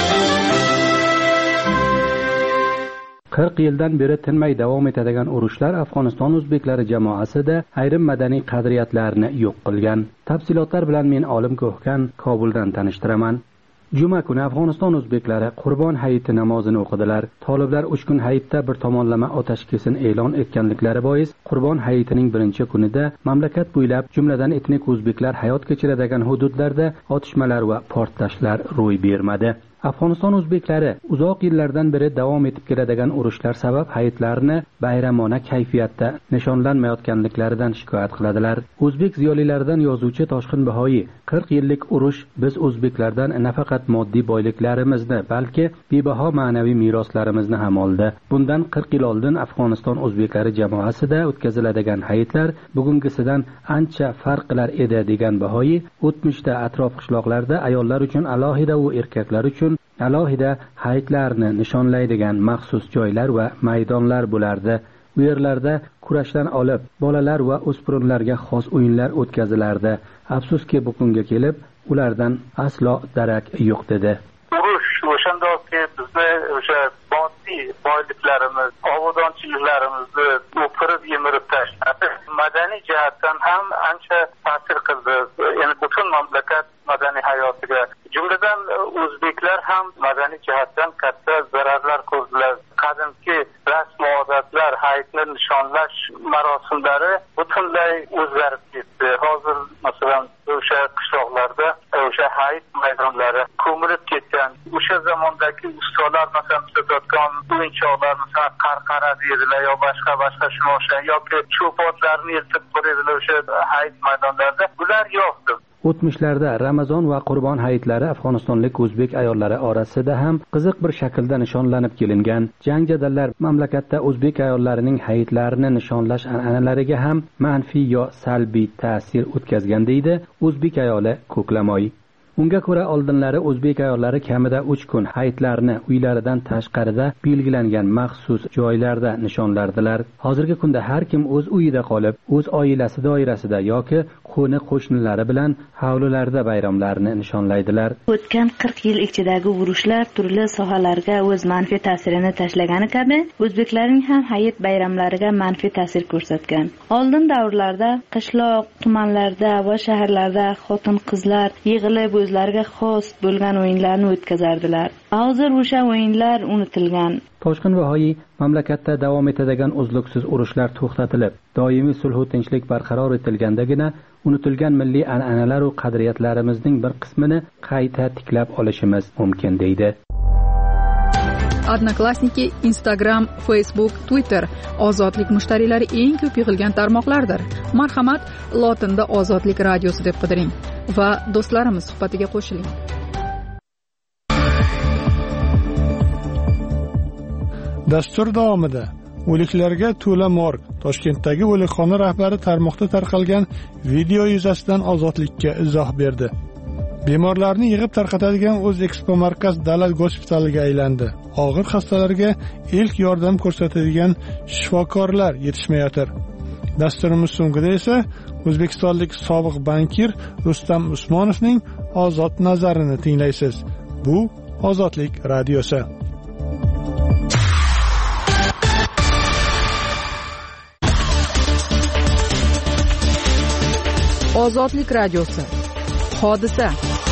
qirq yildan beri tinmay davom etadigan urushlar Afg'oniston o'zbeklari jamoasida ayrim madaniy qadriyatlarni yo'q qilgan. Tafsilotlar bilan men Olim Ko'hkan Kobuldan tanishtiraman. Juma kuni Afg'oniston o'zbeklari Qurbon hayiti namozini o'qidilar. Toliblar uch kun hayitda bir tomonlama otaskesin e'lon etganliklari bois Qurbon hayitining birinchi kunida mamlakat bo'ylab, jumladan etnik o'zbeklar hayot kechiradigan hududlarda otishmalar va portlashlar ro'y bermadi. Afg'oniston o'zbeklari uzoq yillardan beri davom etib keladigan urushlar sabab hayitlarni bayramona kayfiyatda nishonlanmayotganliklaridan shikoyat qiladilar. O'zbek ziyolilaridan yozuvchi Toshqin Bahoyi qirq yillik urush biz o'zbeklardan nafaqat moddiy boyliklarimizni, balki bebaho ma'naviy meroslarimizni ham oldi. Bundan qirq yil oldin Afg'oniston o'zbeklari jamoasida o'tkaziladigan hayitlar bugungisidan ancha farq qilar edi degan Bahoyi, o'tmishda atrof qishloqlarda ayollar uchun alohida va erkaklar uchun alohida hayitlarni nishonlaydigan maxsus joylar va maydonlar bo'lardi. Bu yerlarda kurashdan olib, bolalar va o'spirinlarga xos o'yinlar o'tkazilardi. Afsuski bu kunga kelib, ulardan aslo darak yo'q dedi. Urush o'shandoqki bizni o'sha moddiy boyliklarimiz, obodonchiliklarimizni o'pirib yemirib tashladi. Madaniy jihatdan ham ancha ta'sir qildi. Ya'ni butun mamlakat madaniy hayotiga, jumladan o'zbeklar ham madaniy jihatdan katta zararlar ko'rdilar. Qadimki rasm odatlar, hayitni nishonlash marosimlari butunlay o'zgarib ketdi. Hozir masalan o'sha qishloqlarda o'sha hayit maydonlari ko'milib ketgan. O'sha zamondagi ustalar masalan sotayotgan o'yinchoqlar, masalan qarqara deydilar yo boshqa boshqa shunga o'xshagan yoki cho'potlarni eltib qo'yadilar o'sha hayit maydonlarida. Bular yo'qdi. O'tmishlarda Ramazon va Qurbon hayitlari Afg'onistonlik o'zbek ayollari orasida ham qiziq bir shaklda nishonlanib kelingan. Jang jadallar mamlakatda o'zbek ayollarining hayitlarini nishonlash an'analariga ham manfiy yo salbiy ta'sir o'tkazgan deydi o'zbek ayoli Ko'klamoy. Unga ko'ra oldinlari o'zbek ayollari kamida uch kun hayitlarni uylaridan tashqarida belgilangan maxsus joylarda nishonlardilar. Hozirgi kunda har kim o'z uyida qolib, o'z oilasi doirasida yoki qo'ni qo'shnilari bilan hovlilarda bayramlarni nishonlaydilar. O'tgan qirq yil ichidagi urushlar turli sohalarga o'z manfiy ta'sirini tashlagani kabi, o'zbeklarning ham hayit bayramlariga manfiy ta'sir ko'rsatgan. Oldin davrlarda qishloq, tumanlarda va shaharlarda xotin-qizlar yig'ilib o'zlariga xos bo'lgan o'yinlarni o'tkazardilar. Hozir o'sha o'yinlar unutilgan. Toshqin Bahoyi mamlakatda davom etadigan uzluksiz urushlar to'xtatilib, doimiy sulh va tinchlik barqaror etilgandagina unutilgan milliy an'analar va qadriyatlarimizning bir qismini qayta tiklab olishimiz mumkin deydi. Odnoklassniki, Instagram, Facebook, Twitter ozodlik mushtariylari eng ko'p yig'ilgan tarmoqlardir. Marhamat, lotinda Ozodlik radiosi deb qidiring va do'stlarimiz suhbatiga qo'shiling. Dastur davomida o'liklarga to'la morg Toshkentdagi o'likxona rahbari tarmoqda tarqalgan video yuzasidan Ozodlikka izoh berdi. Bemorlarni yig'ib tarqatadigan O'zekspo markaz davlat gospitaliga aylandi. Og'ir xastalarga ilk yordam ko'rsatadigan shifokorlar yetishmayotir. Dasturimiz so'ngida esa o'zbekistonlik sobiq bankir Rustam Usmonovning ozod nazarini tinglaysiz. Bu Ozodlik radiosi. Ozodlik radiosi. Hodisa.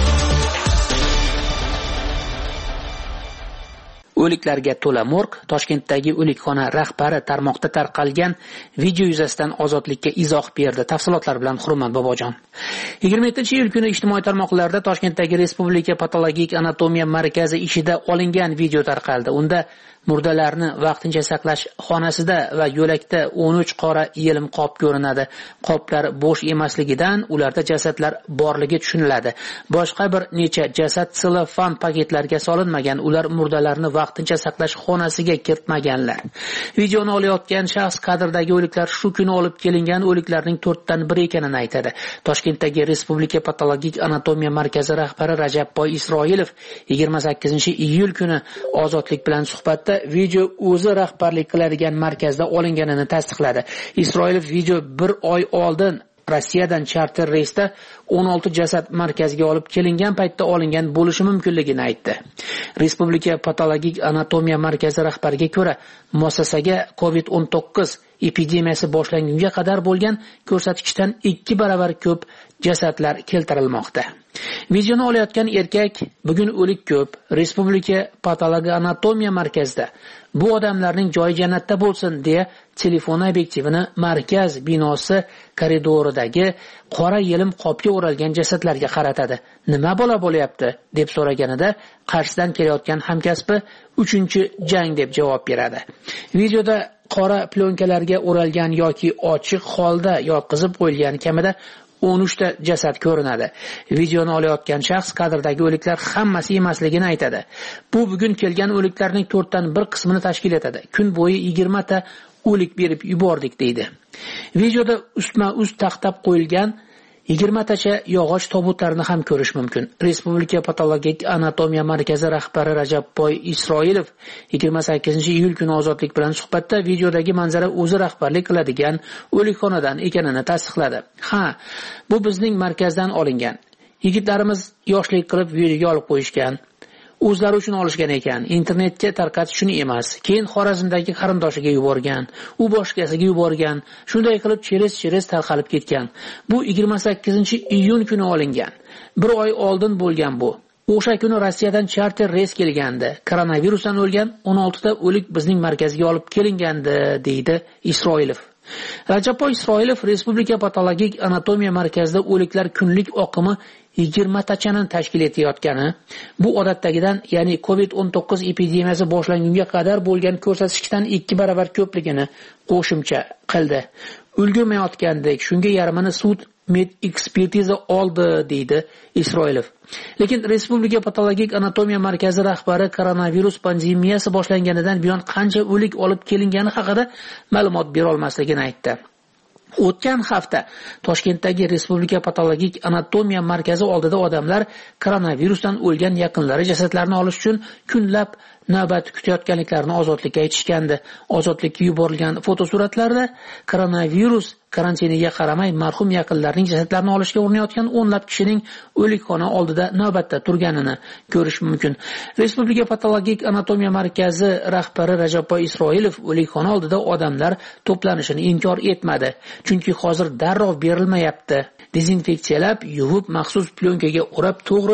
O'liklarga to'la morg Toshkentdagi o'likxona rahbari tarmoqda tarqalgan video yuzasidan Ozodlikka izoh berdi. Tafsilotlar bilan Hurmat Bobojon. yigirma yettinchi iyul kuni ijtimoiy tarmoqlarda Toshkentdagi Respublika patologik anatomiya markazi ishida olingan video tarqaldi. Unda murdalarni vaqtincha saqlash xonasida va yo'lakda o'n uch qora yelim qop ko'rinadi. Qoplar bo'sh emasligidan ularda jasadlar borligi tushuniladi. Boshqa bir necha jasad selofan paketlarga solinmagan. Ular murdalarni vaqtincha saqlash xonasiga kiritmaganlar. Videoni olayotgan shaxs kadrdagi o'liklar shu kuni olib kelingan o'liklarning to'rtdan biri ekanini aytadi. Toshkentdagi Respublika patologik anatomiya markazi rahbari Rajabboy Isroilov yigirma sakkizinchi iyul kuni Ozodlik bilan suhbatda video o'zi rahbarlik qiladigan markazda olinganini tasdiqladi. Isroilov video bir oy oldin Rossiyadan charter reysda o'n olti jasad markazga olib kelingan paytda olingan bo'lishi mumkinligini aytdi. Respublika patologik anatomiya markazi rahbariga ko'ra, muassasaga covid o'n to'qqiz epidemiyasi boshlangunga qadar bo'lgan ko'rsatkichdan ikki baravar ko'p jasadlar keltirilmoqda. Videoni olayotgan erkak bugun o'lik ko'p. Respublika patologiya anatomiya markazida bu odamlarning joyi jannatda bo'lsin deya telefon obyektivini markaz binosi koridoridagi qora yelim qopga o'ralgan jasadlarga qaratadi. Nima bo'la bo'lyapti deb so'raganida qarshisidan kelayotgan hamkasbi uchinchi jang deb javob beradi. Videoda qora plyonkalarga o'ralgan yoki ochiq holda yotqizib qo'yilgan kamida o'n uch ta jasad ko'rinadi. Videoni olayotgan shaxs kadrdagi o'liklar hammasi emasligini aytadi. Bu bugun kelgan o'liklarning to'rtdan bir qismini tashkil etadi. Kun bo'yi yigirma ta o'lik berib yubordik deydi. Videoda ustma-ust taqtab qo'yilgan yigirmatacha yog'och tobutlarni ham ko'rish mumkin. Respublika patologik anatomiya markazi rahbari Rajabboy Isroilov yigirma sakkizinchi iyul kuni Ozodlik bilan suhbatda videodagi manzara o'zi rahbarlik qiladigan o'likxonadan ekanini tasdiqladi. Ha, bu bizning markazdan olingan. Yigitlarimiz yoshlik qilib videoga olib qo'yishgan. O'zlari uchun olishgan ekan. Internetga tarqatish uchun emas. Keyin Xorazmdagi qarindoshiga yuborgan, u boshqasiga yuborgan. Shunday qilib cheres-cheres tarqalib ketgan. Bu yigirma sakkizinchi iyun kuni olingan. Bir oy oldin bo'lgan bu. O'sha kuni Rossiyadan charter reys kelgandi. Koronavirusdan o'lgan o'n olti ta o'lik bizning markazga olib kelingandi, deydi Isroilov. Rajabboy Isroilov Respublika patologik anatomiya markazida o'liklar kunlik oqimi yigirma tachani tashkil etayotgani, bu odatdagidan, ya'ni covid o'n to'qqiz epidemiyasi boshlangunga qadar bo'lgan ko'rsatkichdan ikki baravar ko'pligini qo'shimcha qildi. Ulgurmayotgandek, shunga yarmini sud med ekspertiza oldi, deydi Isroilov. Lekin Respublika patologik anatomiya markazi rahbari koronavirus pandemiyasi boshlanganidan buyon qancha o'lik olib kelingani haqida ma'lumot bera olmasligini aytdi. O'tgan hafta Toshkentdagi Respublika patologik anatomiya markazi oldida odamlar koronavirusdan o'lgan yaqinlari jasadlarini olish uchun kunlab navbat kutayotganliklarini Ozodlikka aytishgandi. Ozodlikka yuborilgan fotosuratlarda koronavirus karantiniga qaramay marhum yaqinlarining jasadlarini olishga urinayotgan o'nlab kishining o'likxona oldida navbatda turganini ko'rish mumkin. Respublika patologik anatomiya markazi rahbari Rajabboy Isroilov o'likxona oldida odamlar to'planishini inkor etmadi. Chunki hozir darrov berilmayapti. Dezinfeksiyalab, yuvib, maxsus plyonkaga o'rab to'g'ri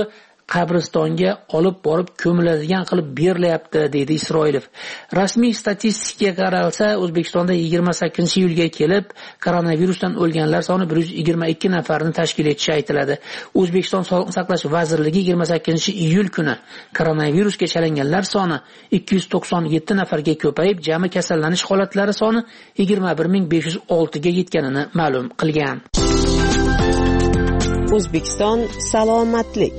qabristonga olib borib ko'miladigan qilib berilyapti, deydi Isroilov. Rasmiy statistikaga qaralsa, O'zbekistonda yigirma sakkizinchi iyulga kelib koronavirusdan o'lganlar soni bir yuz yigirma ikki nafarni tashkil etishi aytiladi. O'zbekiston Sog'liqni saqlash vazirligi yigirma sakkizinchi iyul kuni koronavirusga chalinganlar soni ikki yuz to'qson yetti nafarga ko'payib, jami kasallanish holatlari soni yigirma bir ming besh yuz olti ga yetganini ma'lum qilgan. O'zbekiston salomatlik.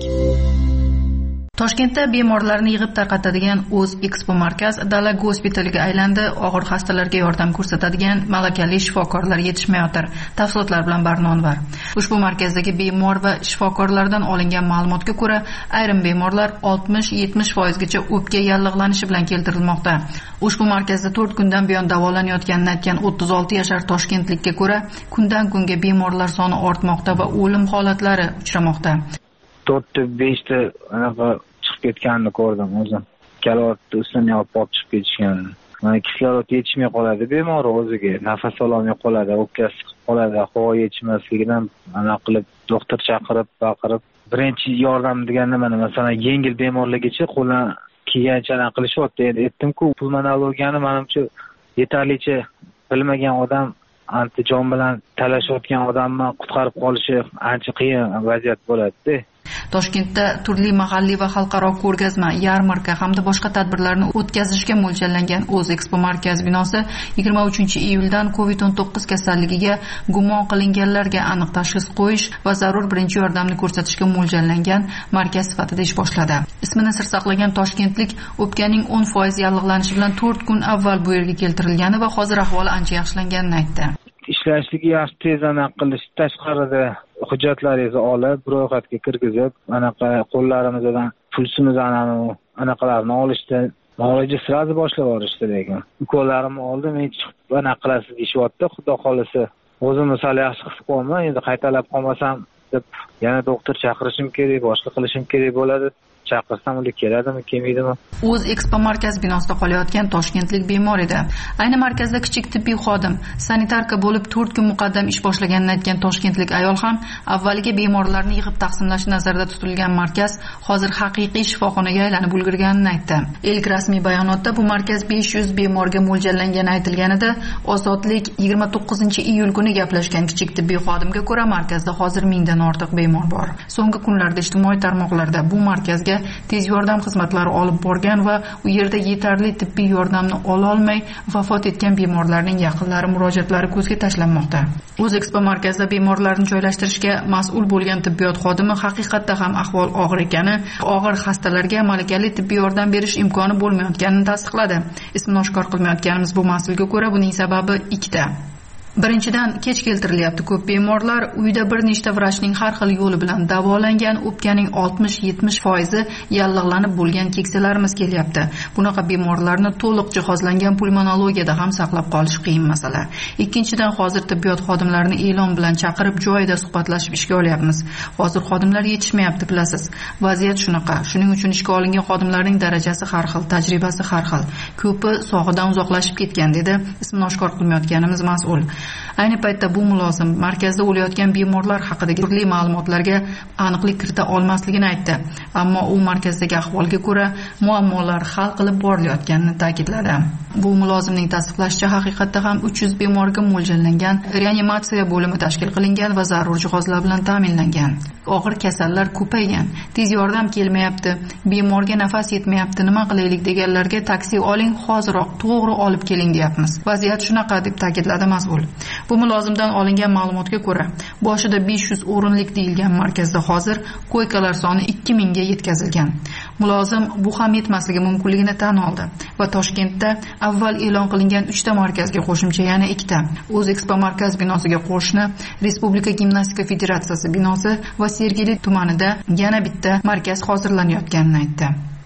Toshkentda bemorlarni yig'ib tarqatadigan O'z Expo markaz dala gospitaliga aylandi. Og'ir xastalarga yordam ko'rsatadigan malakali shifokorlar yetishmayotir. Tafsilotlar bilan Barnonvar. Ushbu markazdagi bemor va shifokorlardan olingan ma'lumotga ko'ra, ayrim bemorlar oltmish yetmish foiz gacha o'pka yallig'lanishi bilan keltirilmoqda. Ushbu markazda to'rt kundan buyon davolanayotganini aytgan o'ttiz olti yashar toshkentlikka ko'ra, kundan kunga bemorlar soni ortmoqda va o'lim holatlari uchramoqda. to'rtta beshta anaqa chiqib ketganini ko'rdim o'zim. Kislorod ustidan olib borib chiqib ketishganini. Mana kislorod yetishmay qoladi bemor o'ziga, nafas ololmay qoladi, o'pkasi chiqib qoladi, havo yetishmasligidan anaqa qilib doktor chaqirib, baqirib, birinchi yordam deganda mana masalan yengil bemorlargacha qo'ldan kelgancha anaqa qilishyapti. Endi aytdim-ku, pulmonologiyani menimcha yetarlicha bilmagan odam antijon bilan talashayotgan odamni qutqarib qolishi ancha qiyin vaziyat bo'ladi-da. Toshkentda turli mahalliy va xalqaro ko'rgazma, yarmarka hamda boshqa tadbirlarni o'tkazishga mo'ljallangan O'z Expo markaz binosi yigirma uchinchi iyuldan kovid o'n to'qqiz kasalligiga gumon qilinganlarga aniq tashxis qo'yish va zarur birinchi yordamni ko'rsatishga mo'ljallangan markaz sifatida ish boshladi. Ismini sir saqlagan toshkentlik o'pkaning o'n foiz yallig'lanishi bilan to'rt kun avval bu yerga keltirilgani va hozir ahvoli ancha yaxshilanganini aytdi. Ishlashligi yaxshi tez aniq qilish, tashqarida hujjatlaringizni olib, ro'yxatga kirgizib, anaqa qo'llarimizdan pulsimizni anaqalarni olishdi. Muolaja sirazi boshlab yuborishdi lekin. Ukollarimni oldim, men chiqib anaqa qilasiz deyapti, xudo xolisa. O'zimni sal yaxshi his qilmayman, endi qaytalab qolmasam deb yana doktor chaqirishim kerak, boshqa qilishim kerak bo'ladi. Chaqirsam ular keladimi, kelmaydimi? O'z Expo markaz binosida qolayotgan toshkentlik bemor edi. Ayni markazda kichik tibbiy xodim, sanitarka bo'lib to'rt kun muqaddam ish boshlaganini aytgan toshkentlik ayol ham avvaliga bemorlarni yig'ib taqsimlash nazarda tutilgan markaz hozir haqiqiy shifoxonaga aylanib ulgurganini aytdi. Ilk rasmiy bayonotda bu markaz besh yuz bemorga mo'ljallangani aytilganida, Ozodlik yigirma to'qqizinchi iyul kuni gaplashgan kichik tibbiy xodimga ko'ra markazda hozir mingdan ortiq bemor bor. So'nggi kunlarda ijtimoiy tarmoqlarda bu markazga tez yordam xizmatlari olib borgan va u yerda yetarli tibbiy yordamni ola olmay vafot etgan bemorlarning yaqinlari murojaatlari ko'zga tashlanmoqda. O'z Expo markazida bemorlarni joylashtirishga mas'ul bo'lgan tibbiyot xodimi haqiqatda ham ahvol og'ir ekani, og'ir xastalarga malakali tibbiy yordam berish imkoni bo'lmayotganini tasdiqladi. Ismini oshkor qilmayotganimiz bu mas'ulga ko'ra buning sababi ikkita. Birinchidan, kech keltirilyapti. Ko'p bemorlar uyda bir nechta vrachning har xil yo'li bilan davolangan, o'pkaning oltmish yetmish foizi yallig'lanib bo'lgan keksalarimiz kelyapti. Bunaqa bemorlarni to'liq jihozlangan pulmonologiyada ham saqlab qolish qiyin masala. Ikkinchidan, hozir tibbiyot xodimlarini e'lon bilan chaqirib joyida suhbatlashib ishga olyapmiz. Hozir xodimlar yetishmayapti, bilasiz. Vaziyat shunaqa. Shuning uchun ishga olingan xodimlarning darajasi har xil, tajribasi har xil. Ko'pi sog'idan uzoqlashib ketgan, dedi ismini oshkor qilmayotganimiz mas'ul. Ayni paytda bu mulozim markazda o'layotgan bemorlar haqidagi turli ma'lumotlarga aniqlik kirita olmasligini aytdi. Ammo u markazdagi ahvolga ko'ra muammolar hal qilib borilayotganini ta'kidladi. Bu mulozimning tasdiqlashicha haqiqatda ham uch yuz bemorga mo'ljallangan reanimatsiya bo'limi tashkil qilingan va zarur jihozlar bilan ta'minlangan. Og'ir kasallar ko'paygan. Tez yordam kelmayapti, bemorga nafas yetmayapti, nima qilaylik deganlarga taksi oling, hoziroq to'g'ri olib keling deyapmiz. Vaziyat shunaqa, deb ta'kidladi mas'ul. Bu mulozimdan olingan ma'lumotga ko'ra, boshida besh yuz o'rinlik deyilgan markazda hozir koykalar soni ikki mingga yetkazilgan. Mulozim bu ham yetmasligi mumkinligini tan oldi va Toshkentda avval e'lon qilingan uchta markazga qo'shimcha yana ikkita O'z Expo markaz binosiga qo'shni Respublika gimnastika federatsiyasi binosi va Sergeli tumanida yana bitta markaz hozirlanayotganini aytdi.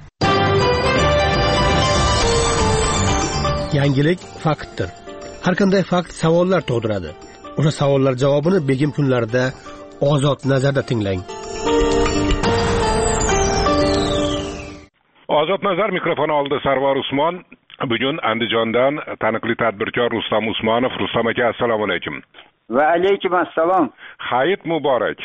Yangilik faktdir. Har qanday fakt savollar tug'diradi. O'sha savollar javobini begim kunlarida Ozod nazarda tinglang. Ozod nazar mikrofon oldi Sarvar Usmon. Bugun Andijondan taniqli tadbirkor Rustam Usmonov. Rustam aka, assalomu alaykum. Va alaykum assalom. Hayit muborak.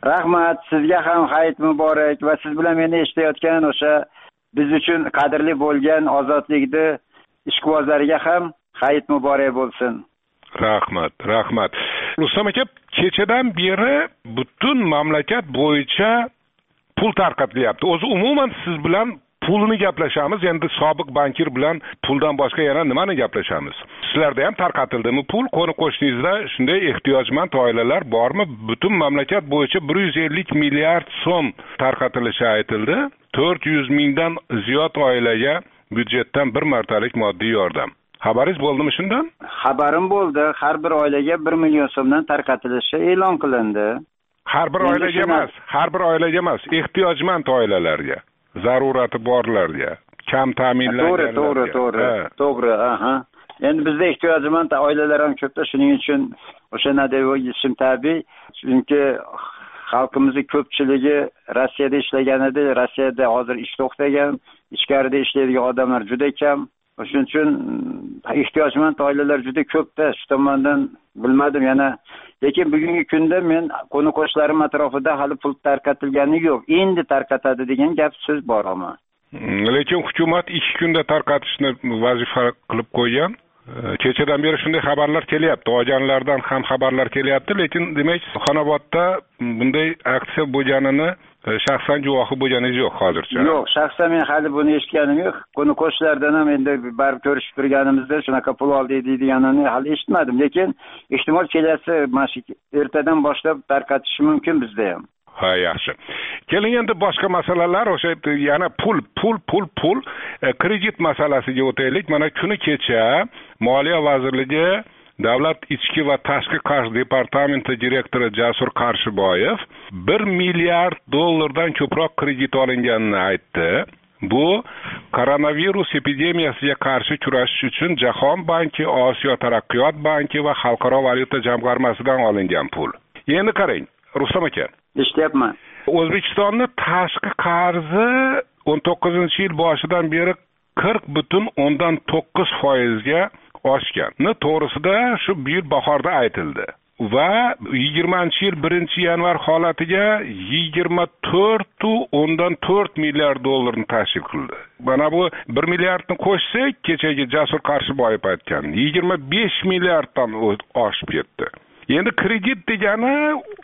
Rahmat, sizga ham hayit muborak va siz bilan meni eshitayotgan o'sha biz uchun qadrli bo'lgan ozodlikni ishqibozlariga ham hayit muborak bo'lsin. Rahmat, rahmat. Rustam aka, kechadan beri butun mamlakat bo'yicha pul tarqatilyapti. O'zi umuman siz bilan pulni gaplashamiz, endi sobiq bankir bilan puldan boshqa yana nimani gaplashamiz? Sizlarda ham tarqatildimi pul? Qo'ni qo'shningizda shunday ehtiyojmand oilalar bormi? Butun mamlakat bo'yicha bir yuz ellik milliard so'm tarqatilishi aytildi. to'rt yuz mingdan ziyod oilaga byudjetdan bir martalik moddiy yordam. Xabaringiz bo'ldimi shundan? Xabarim bo'ldi. Har bir oilaga bir million so'mdan tarqatilishi e'lon qilindi. Har bir oilaga emas, har bir oilaga emas, ehtiyojmand oilalarga, zarurati borlarga, kam ta'minlanganlarga. To'g'ri, to'g'ri, to'g'ri. To'g'ri, aha. Endi bizda ehtiyojmand oilalar ham ko'pda, shuning uchun o'sha nadevishim tabiiy, chunki xalqimizning ko'pchiligi Rossiyada ishlagan edi, Rossiyada hozir ish to'xtagan, ichkarida ishlaydigan odamlar juda kam. Shuning uchun ehtiyojmand oilalar juda ko'pda, shu tomondan bilmadim yana. Lekin bugungi kunda men qo'ni qo'shlarim atrofida hali pul tarqatilgani yo'q. Endi tarqatadi degan gap so'z bor ama. Lekin hukumat ikki kunda tarqatishni vazifa qilib qo'ygan. Kechadan beri shunday xabarlar kelyapti. Ojanlardan ham xabarlar kelyapti, lekin demak, Xonobodda bunday aksiya bo'lganini shaxsan guvohi bo'lganingiz yo'q hozircha. Yo'q, shaxsan men hali buni eshitganim yo'q. Qo'ni qo'shlardan ham endi barib ko'rishib turganimizda shunaqa pul oldi deydiganini hali eshitmadim, lekin ehtimol kelasi ertadan boshlab tarqatishi mumkin bizda ham. Ha, yaxshi. Keling endi boshqa masalalar, o'sha yana pul, pul, pul, pul, kredit masalasiga o'taylik. Mana kuni kecha Moliya vazirligi Davlat ichki va tashqi qarz departamenti direktori Jasur Qarshiboyev bir milliard dollardan ko'proq kredit olinganini aytdi. Bu koronavirus epidemiyasiga qarshi kurashish uchun Jahon banki, Osiyo taraqqiyot banki va Xalqaro valyuta jamg'armasidan olingan pul. Endi qarang, Rustam aka. Eshityapman. O'zbekistonning tashqi qarzi o'n to'qqizinchi yil boshidan beri qirq butun o'ndan to'qqiz foizga oshgan. To'g'risida shu bu yil bahorda aytildi. Va yigirmanchi yil birinchi yanvar holatiga yigirma to'rt o'ndan to'rt milliard dollarni tashkil qildi. Mana bu bir milliardni qo'shsak, kechagi Jasur Qarshiboyev aytgan yigirma besh milliarddan oshib ketdi. Endi kredit degani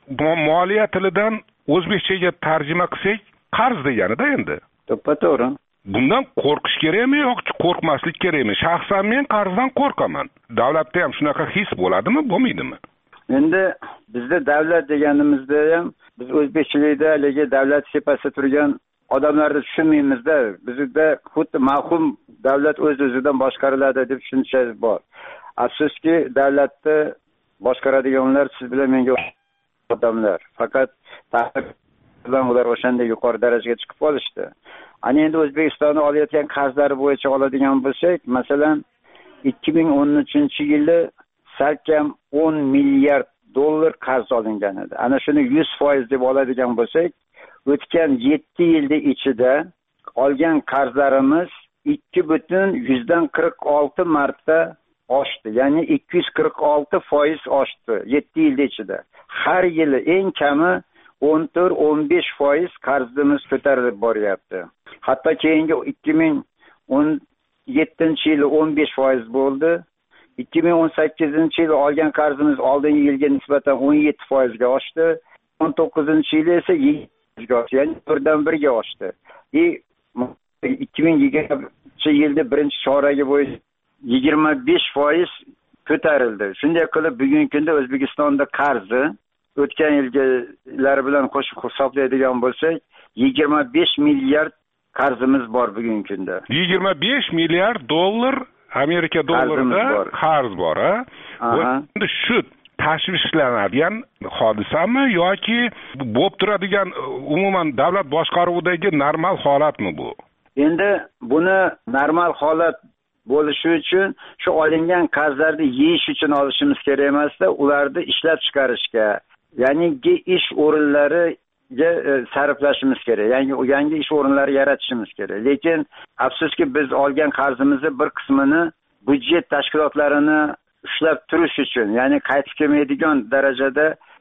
moliya tilidan o'zbekchaga tarjima qilsak, qarz deganida endi. To'ppa-to'g'ri. Bundan qo'rqish kerakmi yoki qo'rqmaslik kerakmi? Shaxsan men qarzdan qo'rqaman. Davlatda ham shunaqa his bo'ladimi, bo'lmaydimi? Endi bizda davlat deganimizda ham biz o'zbekchilikda haligi davlat tepasida turgan odamlarni tushunmaymizda. Bizda xuddi mahkum davlat o'z-o'zidan boshqariladi deb tushuncha bor. Afsuski davlatni boshqaradiganlar siz bilan menga odamlar. Faqat bilan ular o'shanda yuqori darajaga chiqib qolishdi. Ana endi O'zbekistonning olayotgan qarzlari bo'yicha oladigan bo'lsak, masalan, ikki ming o'n uchinchi yili salkam o'n milliard dollar qarz olingan edi. Ana shuni yuz foiz deb oladigan bo'lsak, o'tgan yetti yilda ichida olgan qarzlarimiz ikki butun yuzdan qirq olti marta oshdi. Ya'ni ikki yuz qirq olti foiz oshdi yetti yilda ichida. Har yili eng kami o'n to'rt o'n besh foiz qarzimiz ko'tarilib boryapti. Hatto keyingi ikki ming o'n yettinchi yili o'n besh foiz bo'ldi. ikki ming o'n sakkizinchi yili olgan qarzimiz oldingi yilga nisbatan o'n yetti foizga oshdi. o'n to'qqizinchi yili esa yigirma foizga oshdi. Ya'ni to'rtdan birga oshdi. E ikki ming yigirmanchi yilda birinchi choragi bo'yicha yigirma besh foiz ko'tarildi. Shunday qilib bugungi kunda O'zbekistonda qarzi o'tgan yilgilar bilan qo'shib hisoblaydigan bo'lsak, yigirma besh milliard qarzimiz bor bugungi kunda. yigirma besh milliard dollar Amerika dollarida qarz bor, ha? Endi shu tashvishlanadigan hodisami yoki bo'lib turadigan umuman davlat boshqaruvidagi normal holatmi bu? Endi buni normal holat bo'lishi uchun shu olingan qarzlarni yeyish uchun olishimiz kerak emasda, ularni ishlab chiqarishga, ya'ni ish o'rinlariga sarflashimiz kerak. Ya'ni yangi ish o'rinlari yaratishimiz kerak. Lekin afsuski biz olgan qarzimizni bir qismini budjet tashkilotlarini ushlab turish uchun, ya'ni qaytib kelmaydigan darajada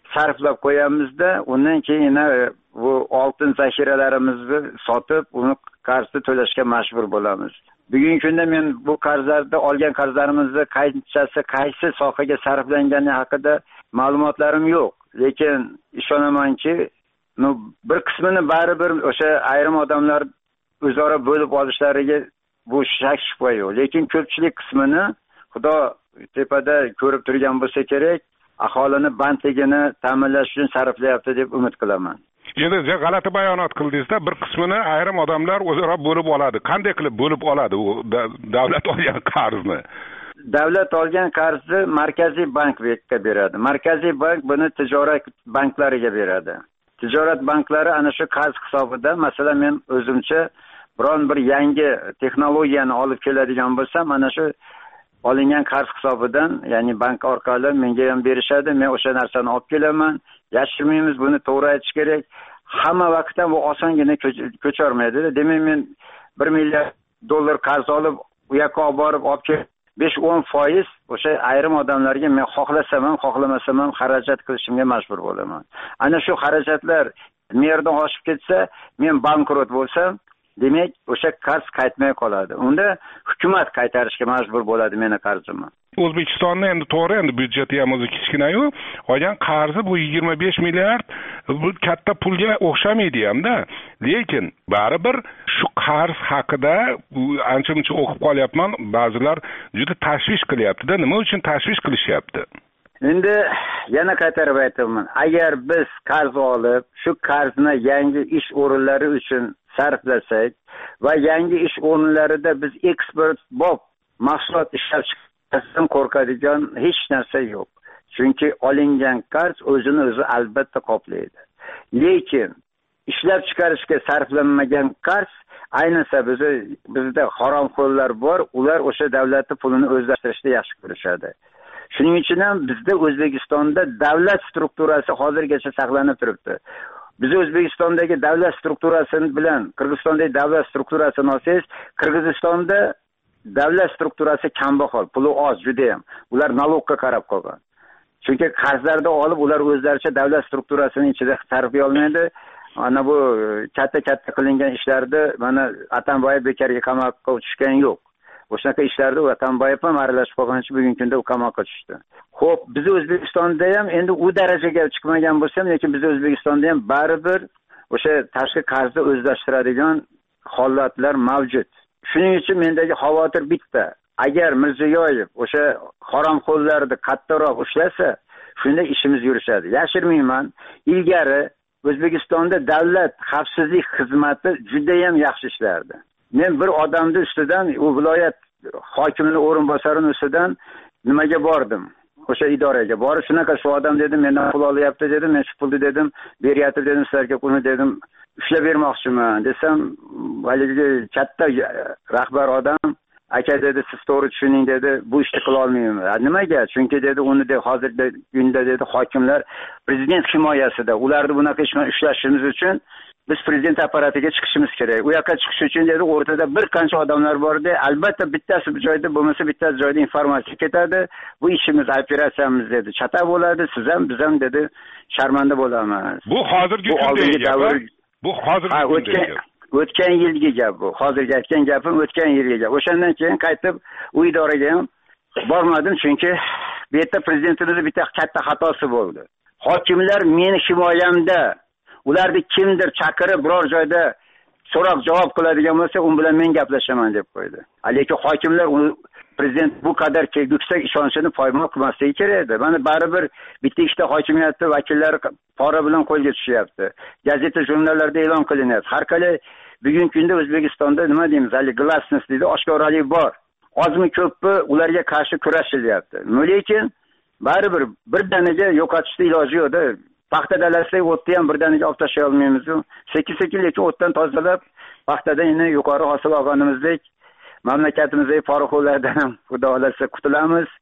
sarflab qo'yamizda, undan keyin yana bu oltin zaxiralarimizni sotib, uni qarzni to'lashga majbur bo'lamiz. Bugungi kunda men bu qarzlarda olgan qarzlarimizni qanchasi qaysi sohaga sarflangani haqida ma'lumotlarim yo'q, lekin ishonamanki, no bir qismini baribir o'sha ayrim odamlar o'zaro bo'lib olishlariga bu shak shubha yo'q, lekin ko'pchilik qismini Xudo tepada ko'rib turgan bo'lsa kerak, aholini bandligini ta'minlash uchun sarflayapti deb umid qilaman. Endi g'alati bayonot qildingizda, bir qismini ayrim odamlar o'zaro bo'lib oladi. Qanday qilib bo'lib oladi u davlat olgan qarzni? Davlat olgan qarzni Markaziy bankga beradi. Markaziy bank buni tijorat banklariga beradi. Tijorat banklari ana shu qarz hisobida, masalan, men o'zimcha biron bir yangi texnologiyani olib keladigan bo'lsam, ana shu olingan qarz hisobidan, ya'ni bank orqali menga ham berishadi. Men o'sha narsani olib kelaman. Yashirmaymiz, buni to'g'ri aytish kerak. Hamma vaqtda bu osongina ko'charmaydi. Demak, men bir milliard dollar qarz olib, u yoqqa olib borib, olib kelib besh o'n foiz o'sha ayrim odamlarga men xohlasam ham, xohlamasam ham xarajat qilishimga majbur bo'laman. Ana shu xarajatlar me'yordan oshib ketsa, men bankrot bo'lsam, demak, o'sha qarz qaytmay qoladi. Unda hukumat qaytarishga majbur bo'ladi meni qarzimni. O'zbekistonning endi to'g'ri, endi byudjeti ham o'zi kichkina-yu, olgan qarzi bu yigirma besh milliard, bu katta pulga o'xshamaydi hamda. Lekin baribir shu qarz haqida ancha-muncha o'qib qolyapman, ba'zilar juda tashvish qilyapti-da. Nima uchun tashvish qilishyapti? Endi yana qaytarib aytaman, agar biz qarz olib, shu qarzni yangi ish o'rinlari uchun sarflasak va yangi ish o'rinlarida biz eksport bob mahsulot ishlab chiqarishdan qo'rqadigan hech narsa yo'q. Chunki olingan qarz o'zini o'zi albatta qoplaydi. Lekin ishlab chiqarishga sarflanmagan qarz, ayniqsa bizni bizda haromxo'rlar bor, ular o'sha davlatning pulini o'zlashtirishda yaxshi ko'rishadi. Shuning uchun ham bizda O'zbekistonda davlat strukturasi hozirgacha saqlanib turibdi. Biz O'zbekistondagi davlat strukturasi bilan Qirg'izistondagi davlat strukturasini olsangiz, Qirg'izistonda davlat strukturasi kambag'al, puli oz juda ham. Ular nalogga qarab qolgan. Chunki qarzlarda olib, ular o'zlaricha davlat strukturasining ichida sarflay olmaydi. Ana bu katta-katta qilingan ishlarda mana Atambayev bekarga qamoqqa tushgan yo'q. O'shanaqa ishlarda Atambayev ham aralashib qolgan uchun bugungi kunda u qamoqqa tushdi. Xo'p, biz O'zbekistonda ham endi u darajaga chiqmagan bo'lsam, lekin biz O'zbekistonda ham baribir o'sha tashqi qarzni o'zlashtiradigan holatlar mavjud. Shuning uchun mendagi xavotir bitta. Agar Mirziyoyev o'sha haromxo'rlarni qattiqroq ushlasa, shunda ishimiz yurishadi. Yashirmayman, ilgari O'zbekistonda davlat xavfsizlik xizmati juda ham yaxshi ishlardi. Men bir odamning ustidan, u viloyat hokimining o'rinbosarining ustidan nimaga bordim? O'sha idoraga borib, shunaqa shu odam dedim, mendan pul olyapti dedim, men shu pulni dedim, beryapti dedim, sizlarga uni dedim, ushlab bermoqchiman desam, haligi katta rahbar odam, aka dedi, siz to'g'ri tushuning dedi, bu ishni qila olmayman. Nimaga? Chunki dedi, uni de hozirgi kunda dedi, hokimlar prezident himoyasida, ularni bunaqa ishni ushlashimiz uchun biz prezident apparatiga chiqishimiz kerak. U yoqqa chiqish uchun dedi, o'rtada bir qancha odamlar bordi. Albatta bittasi bir joyda bo'lmasa, bittasi joyda informatsiya ketadi. Bu ishimiz, operatsiyamiz dedi, chata bo'ladi. Siz ham, biz ham dedi, sharmanda bo'lamiz. Bu hozirgi kundagi davr. Bu hozirgi o'tgan o'tgan yilgi gap bu. Hozirgi aytgan gapim o'tgan yilgi gap. O'shandan keyin qaytib u idoraga ham bormadim, chunki bu yerda prezidentimizning bitta katta xatosi bo'ldi. Hokimlar meni himoyamda, ularni kimdir chaqirib biror joyda so'roq javob qiladigan bo'lsa, u bilan men gaplashaman deb qo'ydi. Lekin hokimlar prezident bu qadar yuksak ishonchini poymol qilmasligi kerak edi. Mana baribir bitta ikkita hokimiyatning vakillari pora bilan qo'lga tushyapti. Gazeta, jurnallarda e'lon qilinyapti. Har qalay bugungi kunda O'zbekistonda nima deymiz, hali glassness deydi, oshkoralik bor. Ozmi ko'pmi ularga qarshi kurashilyapti. Lekin baribir bir danaga yo'qotishda iloji yo'q-da. Paxta dalasidagi o'tni ham birdaniga olib tashlay olmaymiz. Sekin-sekin lekin o'tdan tozalab, paxtadan yana yuqori hosil olganimizdek mamlakatimizdagi poraxo'rlardan ham xudo xolasa qutulamiz.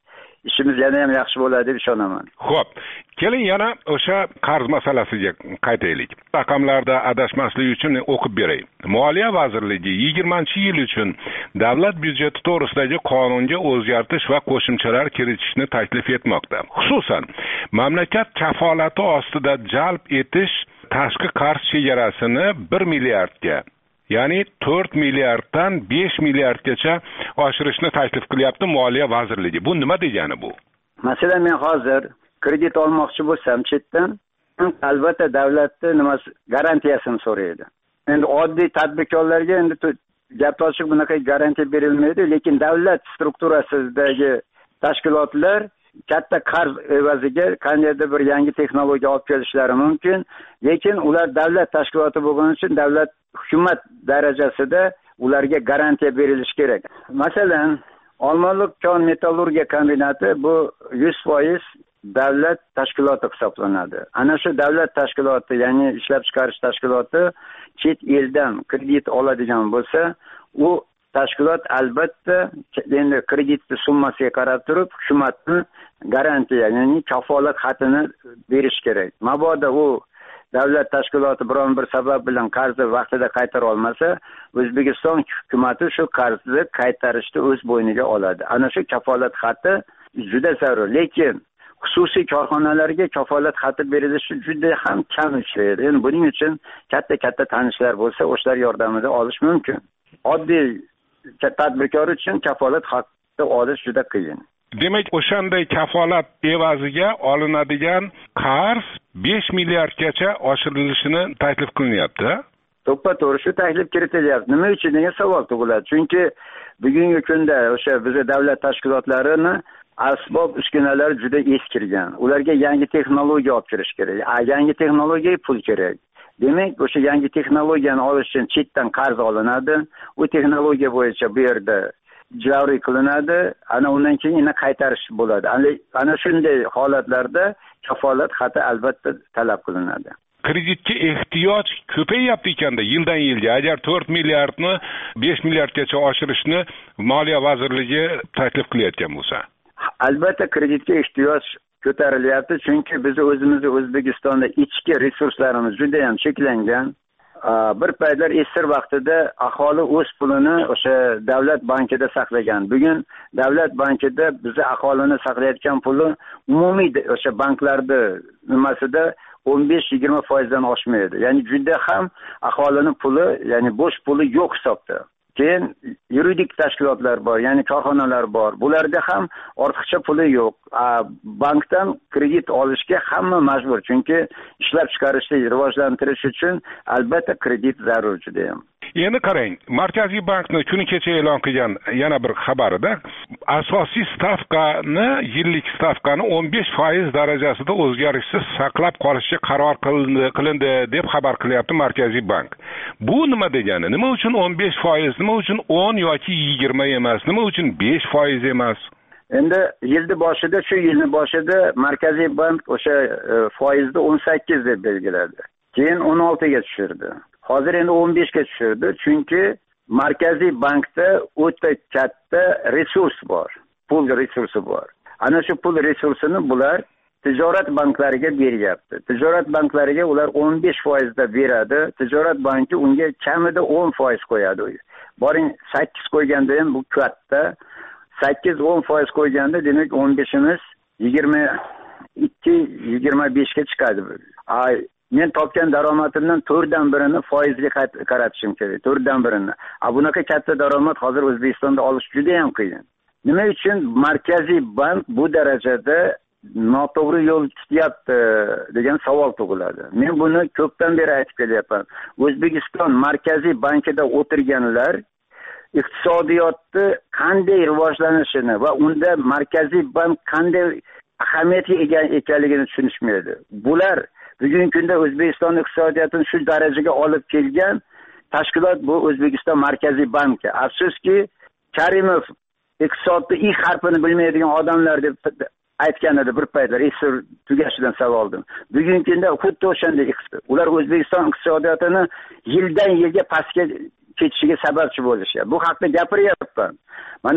ishimiz yana ham yaxshi bo'ladi deb ishonaman. Xo'p, keling yana o'sha qarz masalasiga qaytaylik. Raqamlarda adashmaslik uchun o'qib beray. Moliya vazirligi yigirmanchi yil uchun davlat byudjeti to'g'risidagi qonunga o'zgartirish va qo'shimchalar kiritishni taklif etmoqda. Xususan, mamlakat kafolati ostida jalb etish tashqi qarz chegarasini bir milliardga, ya'ni to'rt milliarddan besh milliardgacha oshirishni taklif qilyapti Moliya vazirligi. Bu nima degani bu? Masalan, men hozir kredit olmoqchi bo'lsam chetdan, albatta davlatning nimasi garantiyasini so'raydi. Endi oddiy tadbirkorlarga endi gap ochiq bunaqa garantiya berilmaydi, lekin davlat strukturasidagi tashkilotlar katta qarz evaziga qandaydir bir yangi texnologiya olib kelishlari mumkin, lekin ular davlat tashkiloti bo'lgani uchun davlat hukumat darajasida ularga garantiya berilishi kerak. Masalan, Olmaliq kon metallurgiya kombinati bu yuz foiz davlat tashkiloti hisoblanadi. Ana shu davlat tashkiloti, ya'ni ishlab chiqarish tashkiloti chet eldan kredit oladigan bo'lsa, u tashkilot albatta endi kreditni summasiga qarab turib hukumatni garantiya, ya'ni kafolat xatini berish kerak. Mabodo u davlat tashkiloti biron bir sabab bilan qarzni vaqtida qaytara olmasa, O'zbekiston hukumatı shu qarzni qaytarishni o'z bo'yniga oladi. Ana shu kafolat xati juda zarur, lekin xususiy korxonalarga kafolat xati berilishi juda ham kam uchraydi. Endi buning uchun katta-katta tanishlar bo'lsa, o'shalar yordamida olish mumkin. Oddiy tadbirkor uchun kafolat xati olish juda qiyin. Demak, o'shanday kafolat evaziga olinadigan qarz besh milliardgacha oshirilishini taklif qilinyapti. To'ppa-to'g'ri shu taklif kiritilyapti. Nima uchun degan savol tug'iladi. Chunki bugungi kunda o'sha bizning davlat tashkilotlarini asbob uskunalar juda eskirgan. Ularga yangi texnologiya olib kirish kerak. A yangi texnologiyaga pul kerak. Demak, o'sha yangi texnologiyani olish uchun chetdan qarz olinadi. U texnologiya bo'yicha bu yerda joriy qilinadi. Ana undan keyin yana qaytarish bo'ladi. Ana shunday holatlarda kafolat xati albatta talab qilinadi. Kreditga ehtiyoj ko'payyapti ekanda yildan yilga. Agar to'rt milliardni besh milliardgacha oshirishni Moliya vazirligi taklif qilayotgan bo'lsa, albatta kreditga ehtiyoj ko'tarilyapti, chunki biz o'zimizni O'zbekistonda ichki resurslarimiz juda ham cheklangan. Bir paytlar esir vaqtida aholi o'z pulini o'sha davlat bankida saqlagan. Bugun davlat bankida biz aholini saqlayotgan puli umumiy o'sha banklarda nimasida o'n besh yigirma foiz dan oshmaydi. Ya'ni juda ham aholini puli, ya'ni bo'sh puli yo'q hisobda. Keyin yuridik tashkilotlar bor, ya'ni korxonalar bor. Bularda ham ortiqcha puli yo'q. Bankdan kredit olishga hamma majbur, chunki ishlab chiqarishni rivojlantirish uchun albatta kredit zarur juda ham. Endi qarang, Markaziy bankni kuni kecha e'lon qilgan yana bir xabarida asosiy stavkani, yillik stavkani o'n besh foiz darajasida o'zgarishsiz saqlab qolishga qaror qilindi, qilindi deb xabar qilyapti Markaziy bank. Bu nima degani? Nima uchun o'n besh foiz, nima uchun o'n yoki yigirma emas, nima uchun besh foiz emas? Endi yilni boshida, shu yilni boshida Markaziy bank o'sha foizni o'n sakkiz deb belgiladi. Keyin o'n olti ga tushirdi. Hozir endi o'n besh ga tushirdi, chunki Markaziy bankda o'ta katta resurs bor, pul resursi bor. Ana shu pul resursini bular tijorat banklariga beryapti. Tijorat banklariga ular o'n besh foiz da beradi. Tijorat banki unga kamida o'n foiz qo'yadi. Boring sakkiz qo'yganda ham bu katta. sakkiz o'n foiz qo'yganda demak o'n beshimiz yigirma ikki yigirma besh ga chiqadi. Ay men topgan daromadimdan to'rtdan birini foizga qaratishim kerak. to'rtdan birini. A bunaqa katta daromad hozir O'zbekistonda olish juda ham qiyin. Nima uchun Markaziy bank bu darajada noto'g'ri yo'l tutyapti degan savol tug'iladi. Men buni ko'pdan beri aytib kelyapman. O'zbekiston Markaziy bankida o'tirganlar iqtisodiyotni qanday rivojlanishini va unda Markaziy bank qanday ahamiyatga ega ekanligini tushunishmaydi. Bular bugungi kunda O'zbekiston iqtisodiyotini shu darajaga olib kelgan tashkilot bu O'zbekiston Markaziy banki. Afsuski, Karimov iqtisodni ilk harfini bilmaydigan odamlar deb aytgan edi bir paytlar, esir tugashidan savoldim. Bugungi kunda xuddi o'shanday ular O'zbekiston iqtisodiyotini yildan yilga pastga ketishiga sababchi bo'lishyapti. Bu haqda gapiryapman. Mana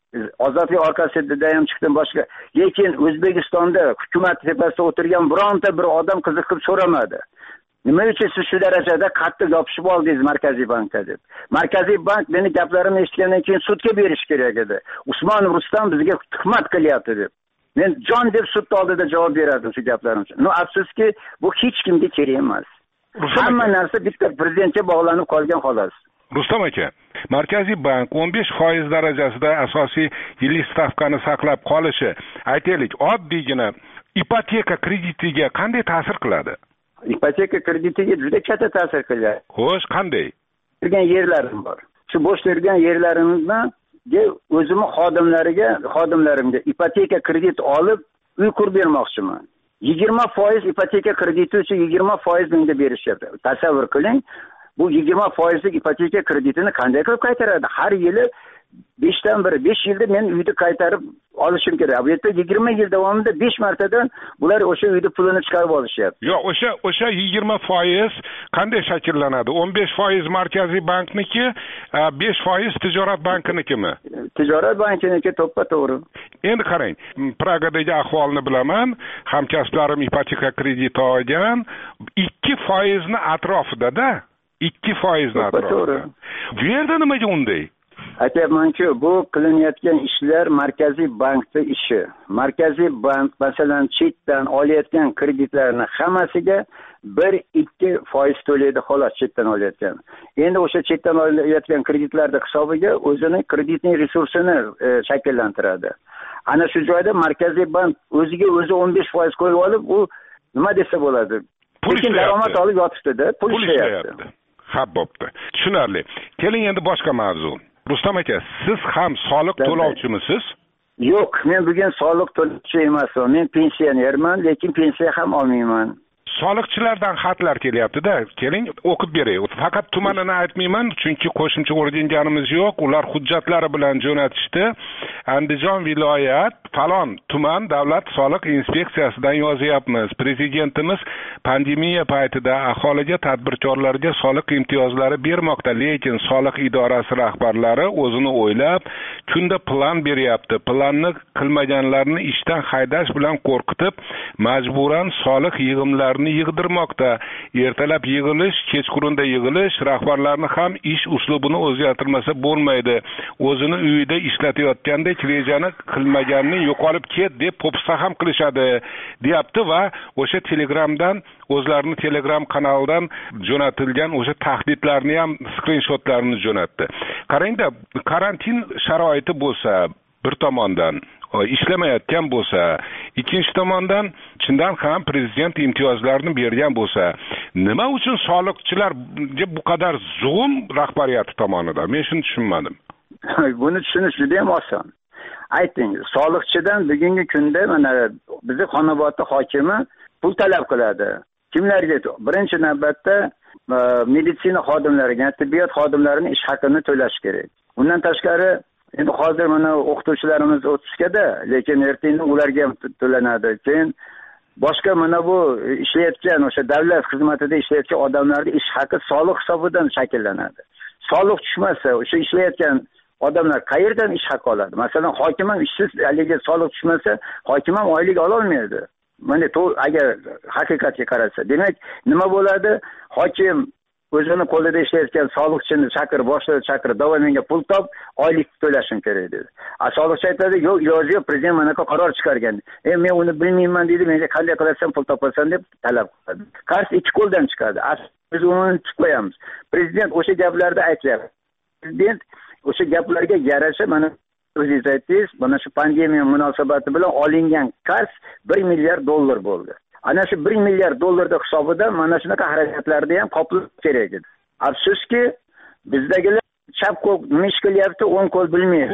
ozodlik orqasida ham chiqdim boshqa. Lekin O'zbekistonda hukumat tepasida o'tirgan bironta bir odam qiziqib so'ramadi. Nima uchun siz shu darajada qattiq yopishib oldingiz Markaziy bankka deb. Markaziy bank meni gaplarimni eshitgandan keyin sudga berish kerak edi. Usmonov Rustam bizga tuhmat qilyapti deb. Men jon deb sud oldida javob berardim shu gaplarim uchun. No, afsuski bu hech kimga kerak emas. Hamma narsa bitta prezidentga bog'lanib qolgan xolos. Rustam aka, Markaziy bank o'n besh foiz darajasida asosiy yillik stavkani saqlab qolishi, aytaylik, oddiygina ipoteka kreditiga qanday ta'sir qiladi? Ipoteka kreditiga juda katta ta'sir qiladi. Xo'sh, qanday? Turgan yerlarim bor. Shu bo'sh turgan yerlarimni o'zimni xodimlariga, xodimlarimga ipoteka kredit olib uy qurib bermoqchiman. yigirma foiz ipoteka krediti uchun yigirma foiz menga berishyapti. Tasavvur qiling, bu yigirma foizlik ipoteka kreditini qanday qilib qaytaradi? Har yili besh dan bir, besh yilda men uyni qaytarib olishim kerak. Bu yerda yigirma yil davomida besh martadan bular o'sha uyni pulini chiqarib olishyapti. Yo'q, o'sha o'sha yigirma foiz qanday shakllanadi? o'n besh foiz Markaziy bankniki, besh foiz Tijorat bankinikimi? Tijorat bankiniki to'ppa-to'g'ri. Endi qarang, Pragadagi ahvolni bilaman, hamkasblarim ipoteka krediti olgan, ikki foizni atrofida-da, ikki foizni atrofida. Bu yerda nimaga unday? Aytyapmanki, bu qilinayotgan ishlar Markaziy bankning ishi. Markaziy bank masalan chetdan olayotgan kreditlarni hammasiga bir ikki foiz to'laydi xolos chetdan olayotgan. Endi o'sha chetdan olayotgan kreditlarning hisobiga o'zining kreditning resursini e, shakllantiradi. Ana shu joyda Markaziy bank o'ziga o'zi o'n besh foiz qo'yib olib, u nima desa bo'ladi? Lekin daromad olib yotibdi-da, pul ishlayapti. Ha, bo'pti. Tushunarli. Keling endi boshqa mavzu. Rustam aka, siz ham soliq to'lovchimisiz? Yo'q, men bugun soliq to'lovchi emasman. Men pensionerman, lekin pensiya ham olmayman. Soliqchilardan xatlar kelyapti-da, keling o'qib beray. Faqat tumanini aytmayman, chunki qo'shimcha o'rganganimiz yo'q. Ular hujjatlari bilan jo'natishdi. Andijon viloyat falon tuman davlat soliq inspeksiyasidan yozyapmiz. Prezidentimiz pandemiya paytida aholiga, tadbirkorlarga soliq imtiyozlari bermoqda, lekin soliq idorasi rahbarlari o'zini o'ylab, kunda plan beryapti. Planni qilmaganlarni ishdan haydash bilan qo'rqitib, majburan soliq yig'imlarini yig'dirmoqda. Ertalab yig'ilish, kechqurunda yig'ilish, rahbarlarni ham ish uslubini o'zgartirmasa bo'lmaydi. O'zini uyida ishlatayotgandek rejani qilmaganni yo'qolib ket deb po'pisa ham qilishadi, deyapti va o'sha Telegramdan, o'zlarining Telegram kanalidan jo'natilgan o'sha tahdidlarni ham skrinshotlarini jo'natdi. Qarangda, karantin sharoiti bo'lsa, bir tomondan ishlamayotgan bo'lsa, ikkinchi tomondan chindan ham prezident imtiyozlarini bergan bo'lsa, nima uchun soliqchilarga bu qadar zulm rahbariyati tomonidan? Men shuni tushunmadim. Buni tushunish juda ham oson. Ayting, soliqchidan bugungi kunda mana bizning Xonobodning hokimi pul talab qiladi. Kimlarga? Birinchi navbatda meditsina xodimlariga, tibbiyot xodimlarining ish haqini to'lash kerak. Undan tashqari endi hozir mana o'qituvchilarimiz o'tishgada, lekin ertaga ularga ham to'lanadi. Keyin boshqa mana bu ishlayotgan o'sha davlat xizmatida ishlayotgan odamlarning ish haqi soliq hisobidan shakllanadi. Soliq tushmasa, o'sha ishlayotgan odamlar qayerdan ish haqi oladi? Masalan, hokim ham ishsiz, haliga soliq tushmasa, hokim ham oylik ola olmaydi. Mana agar haqiqatga qarasa, demak, nima bo'ladi? Hokim o'zini qo'lida ishlayotgan soliqchini chaqirib, boshlig'ini chaqirib, "Davay menga pul top, oylik to'lashim kerak" dedi. A soliqchi aytadi, "Yo'q, iloji yo'q, prezident mana bu qaror chiqargan. E men uni bilmayman" dedi, "Menga qanday qilasan pul topasan" deb talab qiladi. Qarz ikki qo'ldan chiqadi. Biz uni tutib qo'yamiz. Prezident o'sha gaplarda aytyapti. Prezident o'sha gaplarga yarasha mana o'zingiz aytdingiz, mana shu pandemiya munosabati bilan olingan qarz bir milliard dollar bo'ldi. Ana shu bir milliard dollarning hisobidan mana shunaqa harakatlarni ham qoplash kerak edi. Afsuski, bizdagilar chap qo'l nima ish qilyapti, o'ng qo'l bilmaydi.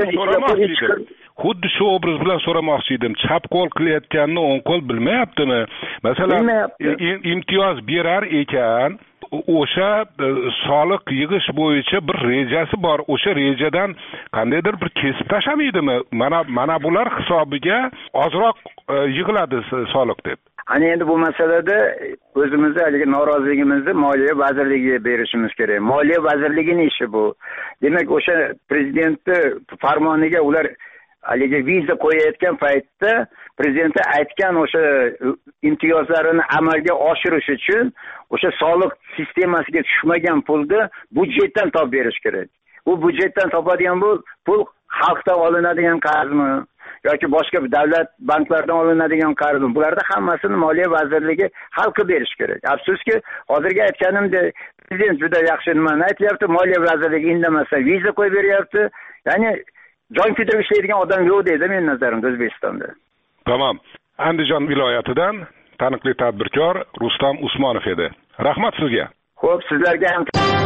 Xuddi shu obraz bilan so'ramoqchi edim. Chap qo'l qilayotganini o'ng qo'l bilmayaptimi? Masalan, imtiyoz berar ekan, o'sha soliq yig'ish bo'yicha bir rejasi bor. O'sha rejadan qandaydir bir kesib tashlamaydimi? Mana mana bular hisobiga ozroq yig'iladi soliq deb. ana endi bu masalada o'zimizni haligi noroziligimizni moliya vazirligiga berishimiz kerak. Moliya vazirligining ishi bu. Demak, o'sha prezidentni farmoniga ular haligi viza qo'yayotgan paytda prezident aytgan o'sha imtiyozlarini amalga oshirish uchun o'sha soliq sistemasiga tushmagan pulni budjetdan topib berish kerak. U budjetdan topadigan bu pul xalqdan olinadigan qarzmi yoki boshqa davlat banklardan olinadigan qarzmi? Bularda hammasini Moliya vazirligi hal qilib berish kerak. Afsuski, hozirgi aytganimdek prezident juda yaxshi nimani aytyapti, Moliya vazirligi indamasdan viza qo'yib beryapti. Ya'ni jon kuydirib ishlaydigan odam yo'q deydi men nazarimda O'zbekistonda. Tamam. Andijon viloyatidan taniqli tadbirkor Rustam Usmonov edi. Rahmat sizga. Xo'p, sizlarga ham.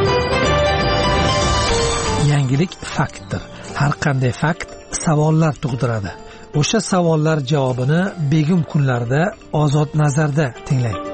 Yangilik faktdir. Har qanday fakt savollar tug'diradi. O'sha savollar javobini Begim kunlarida Ozod nazarda tinglang.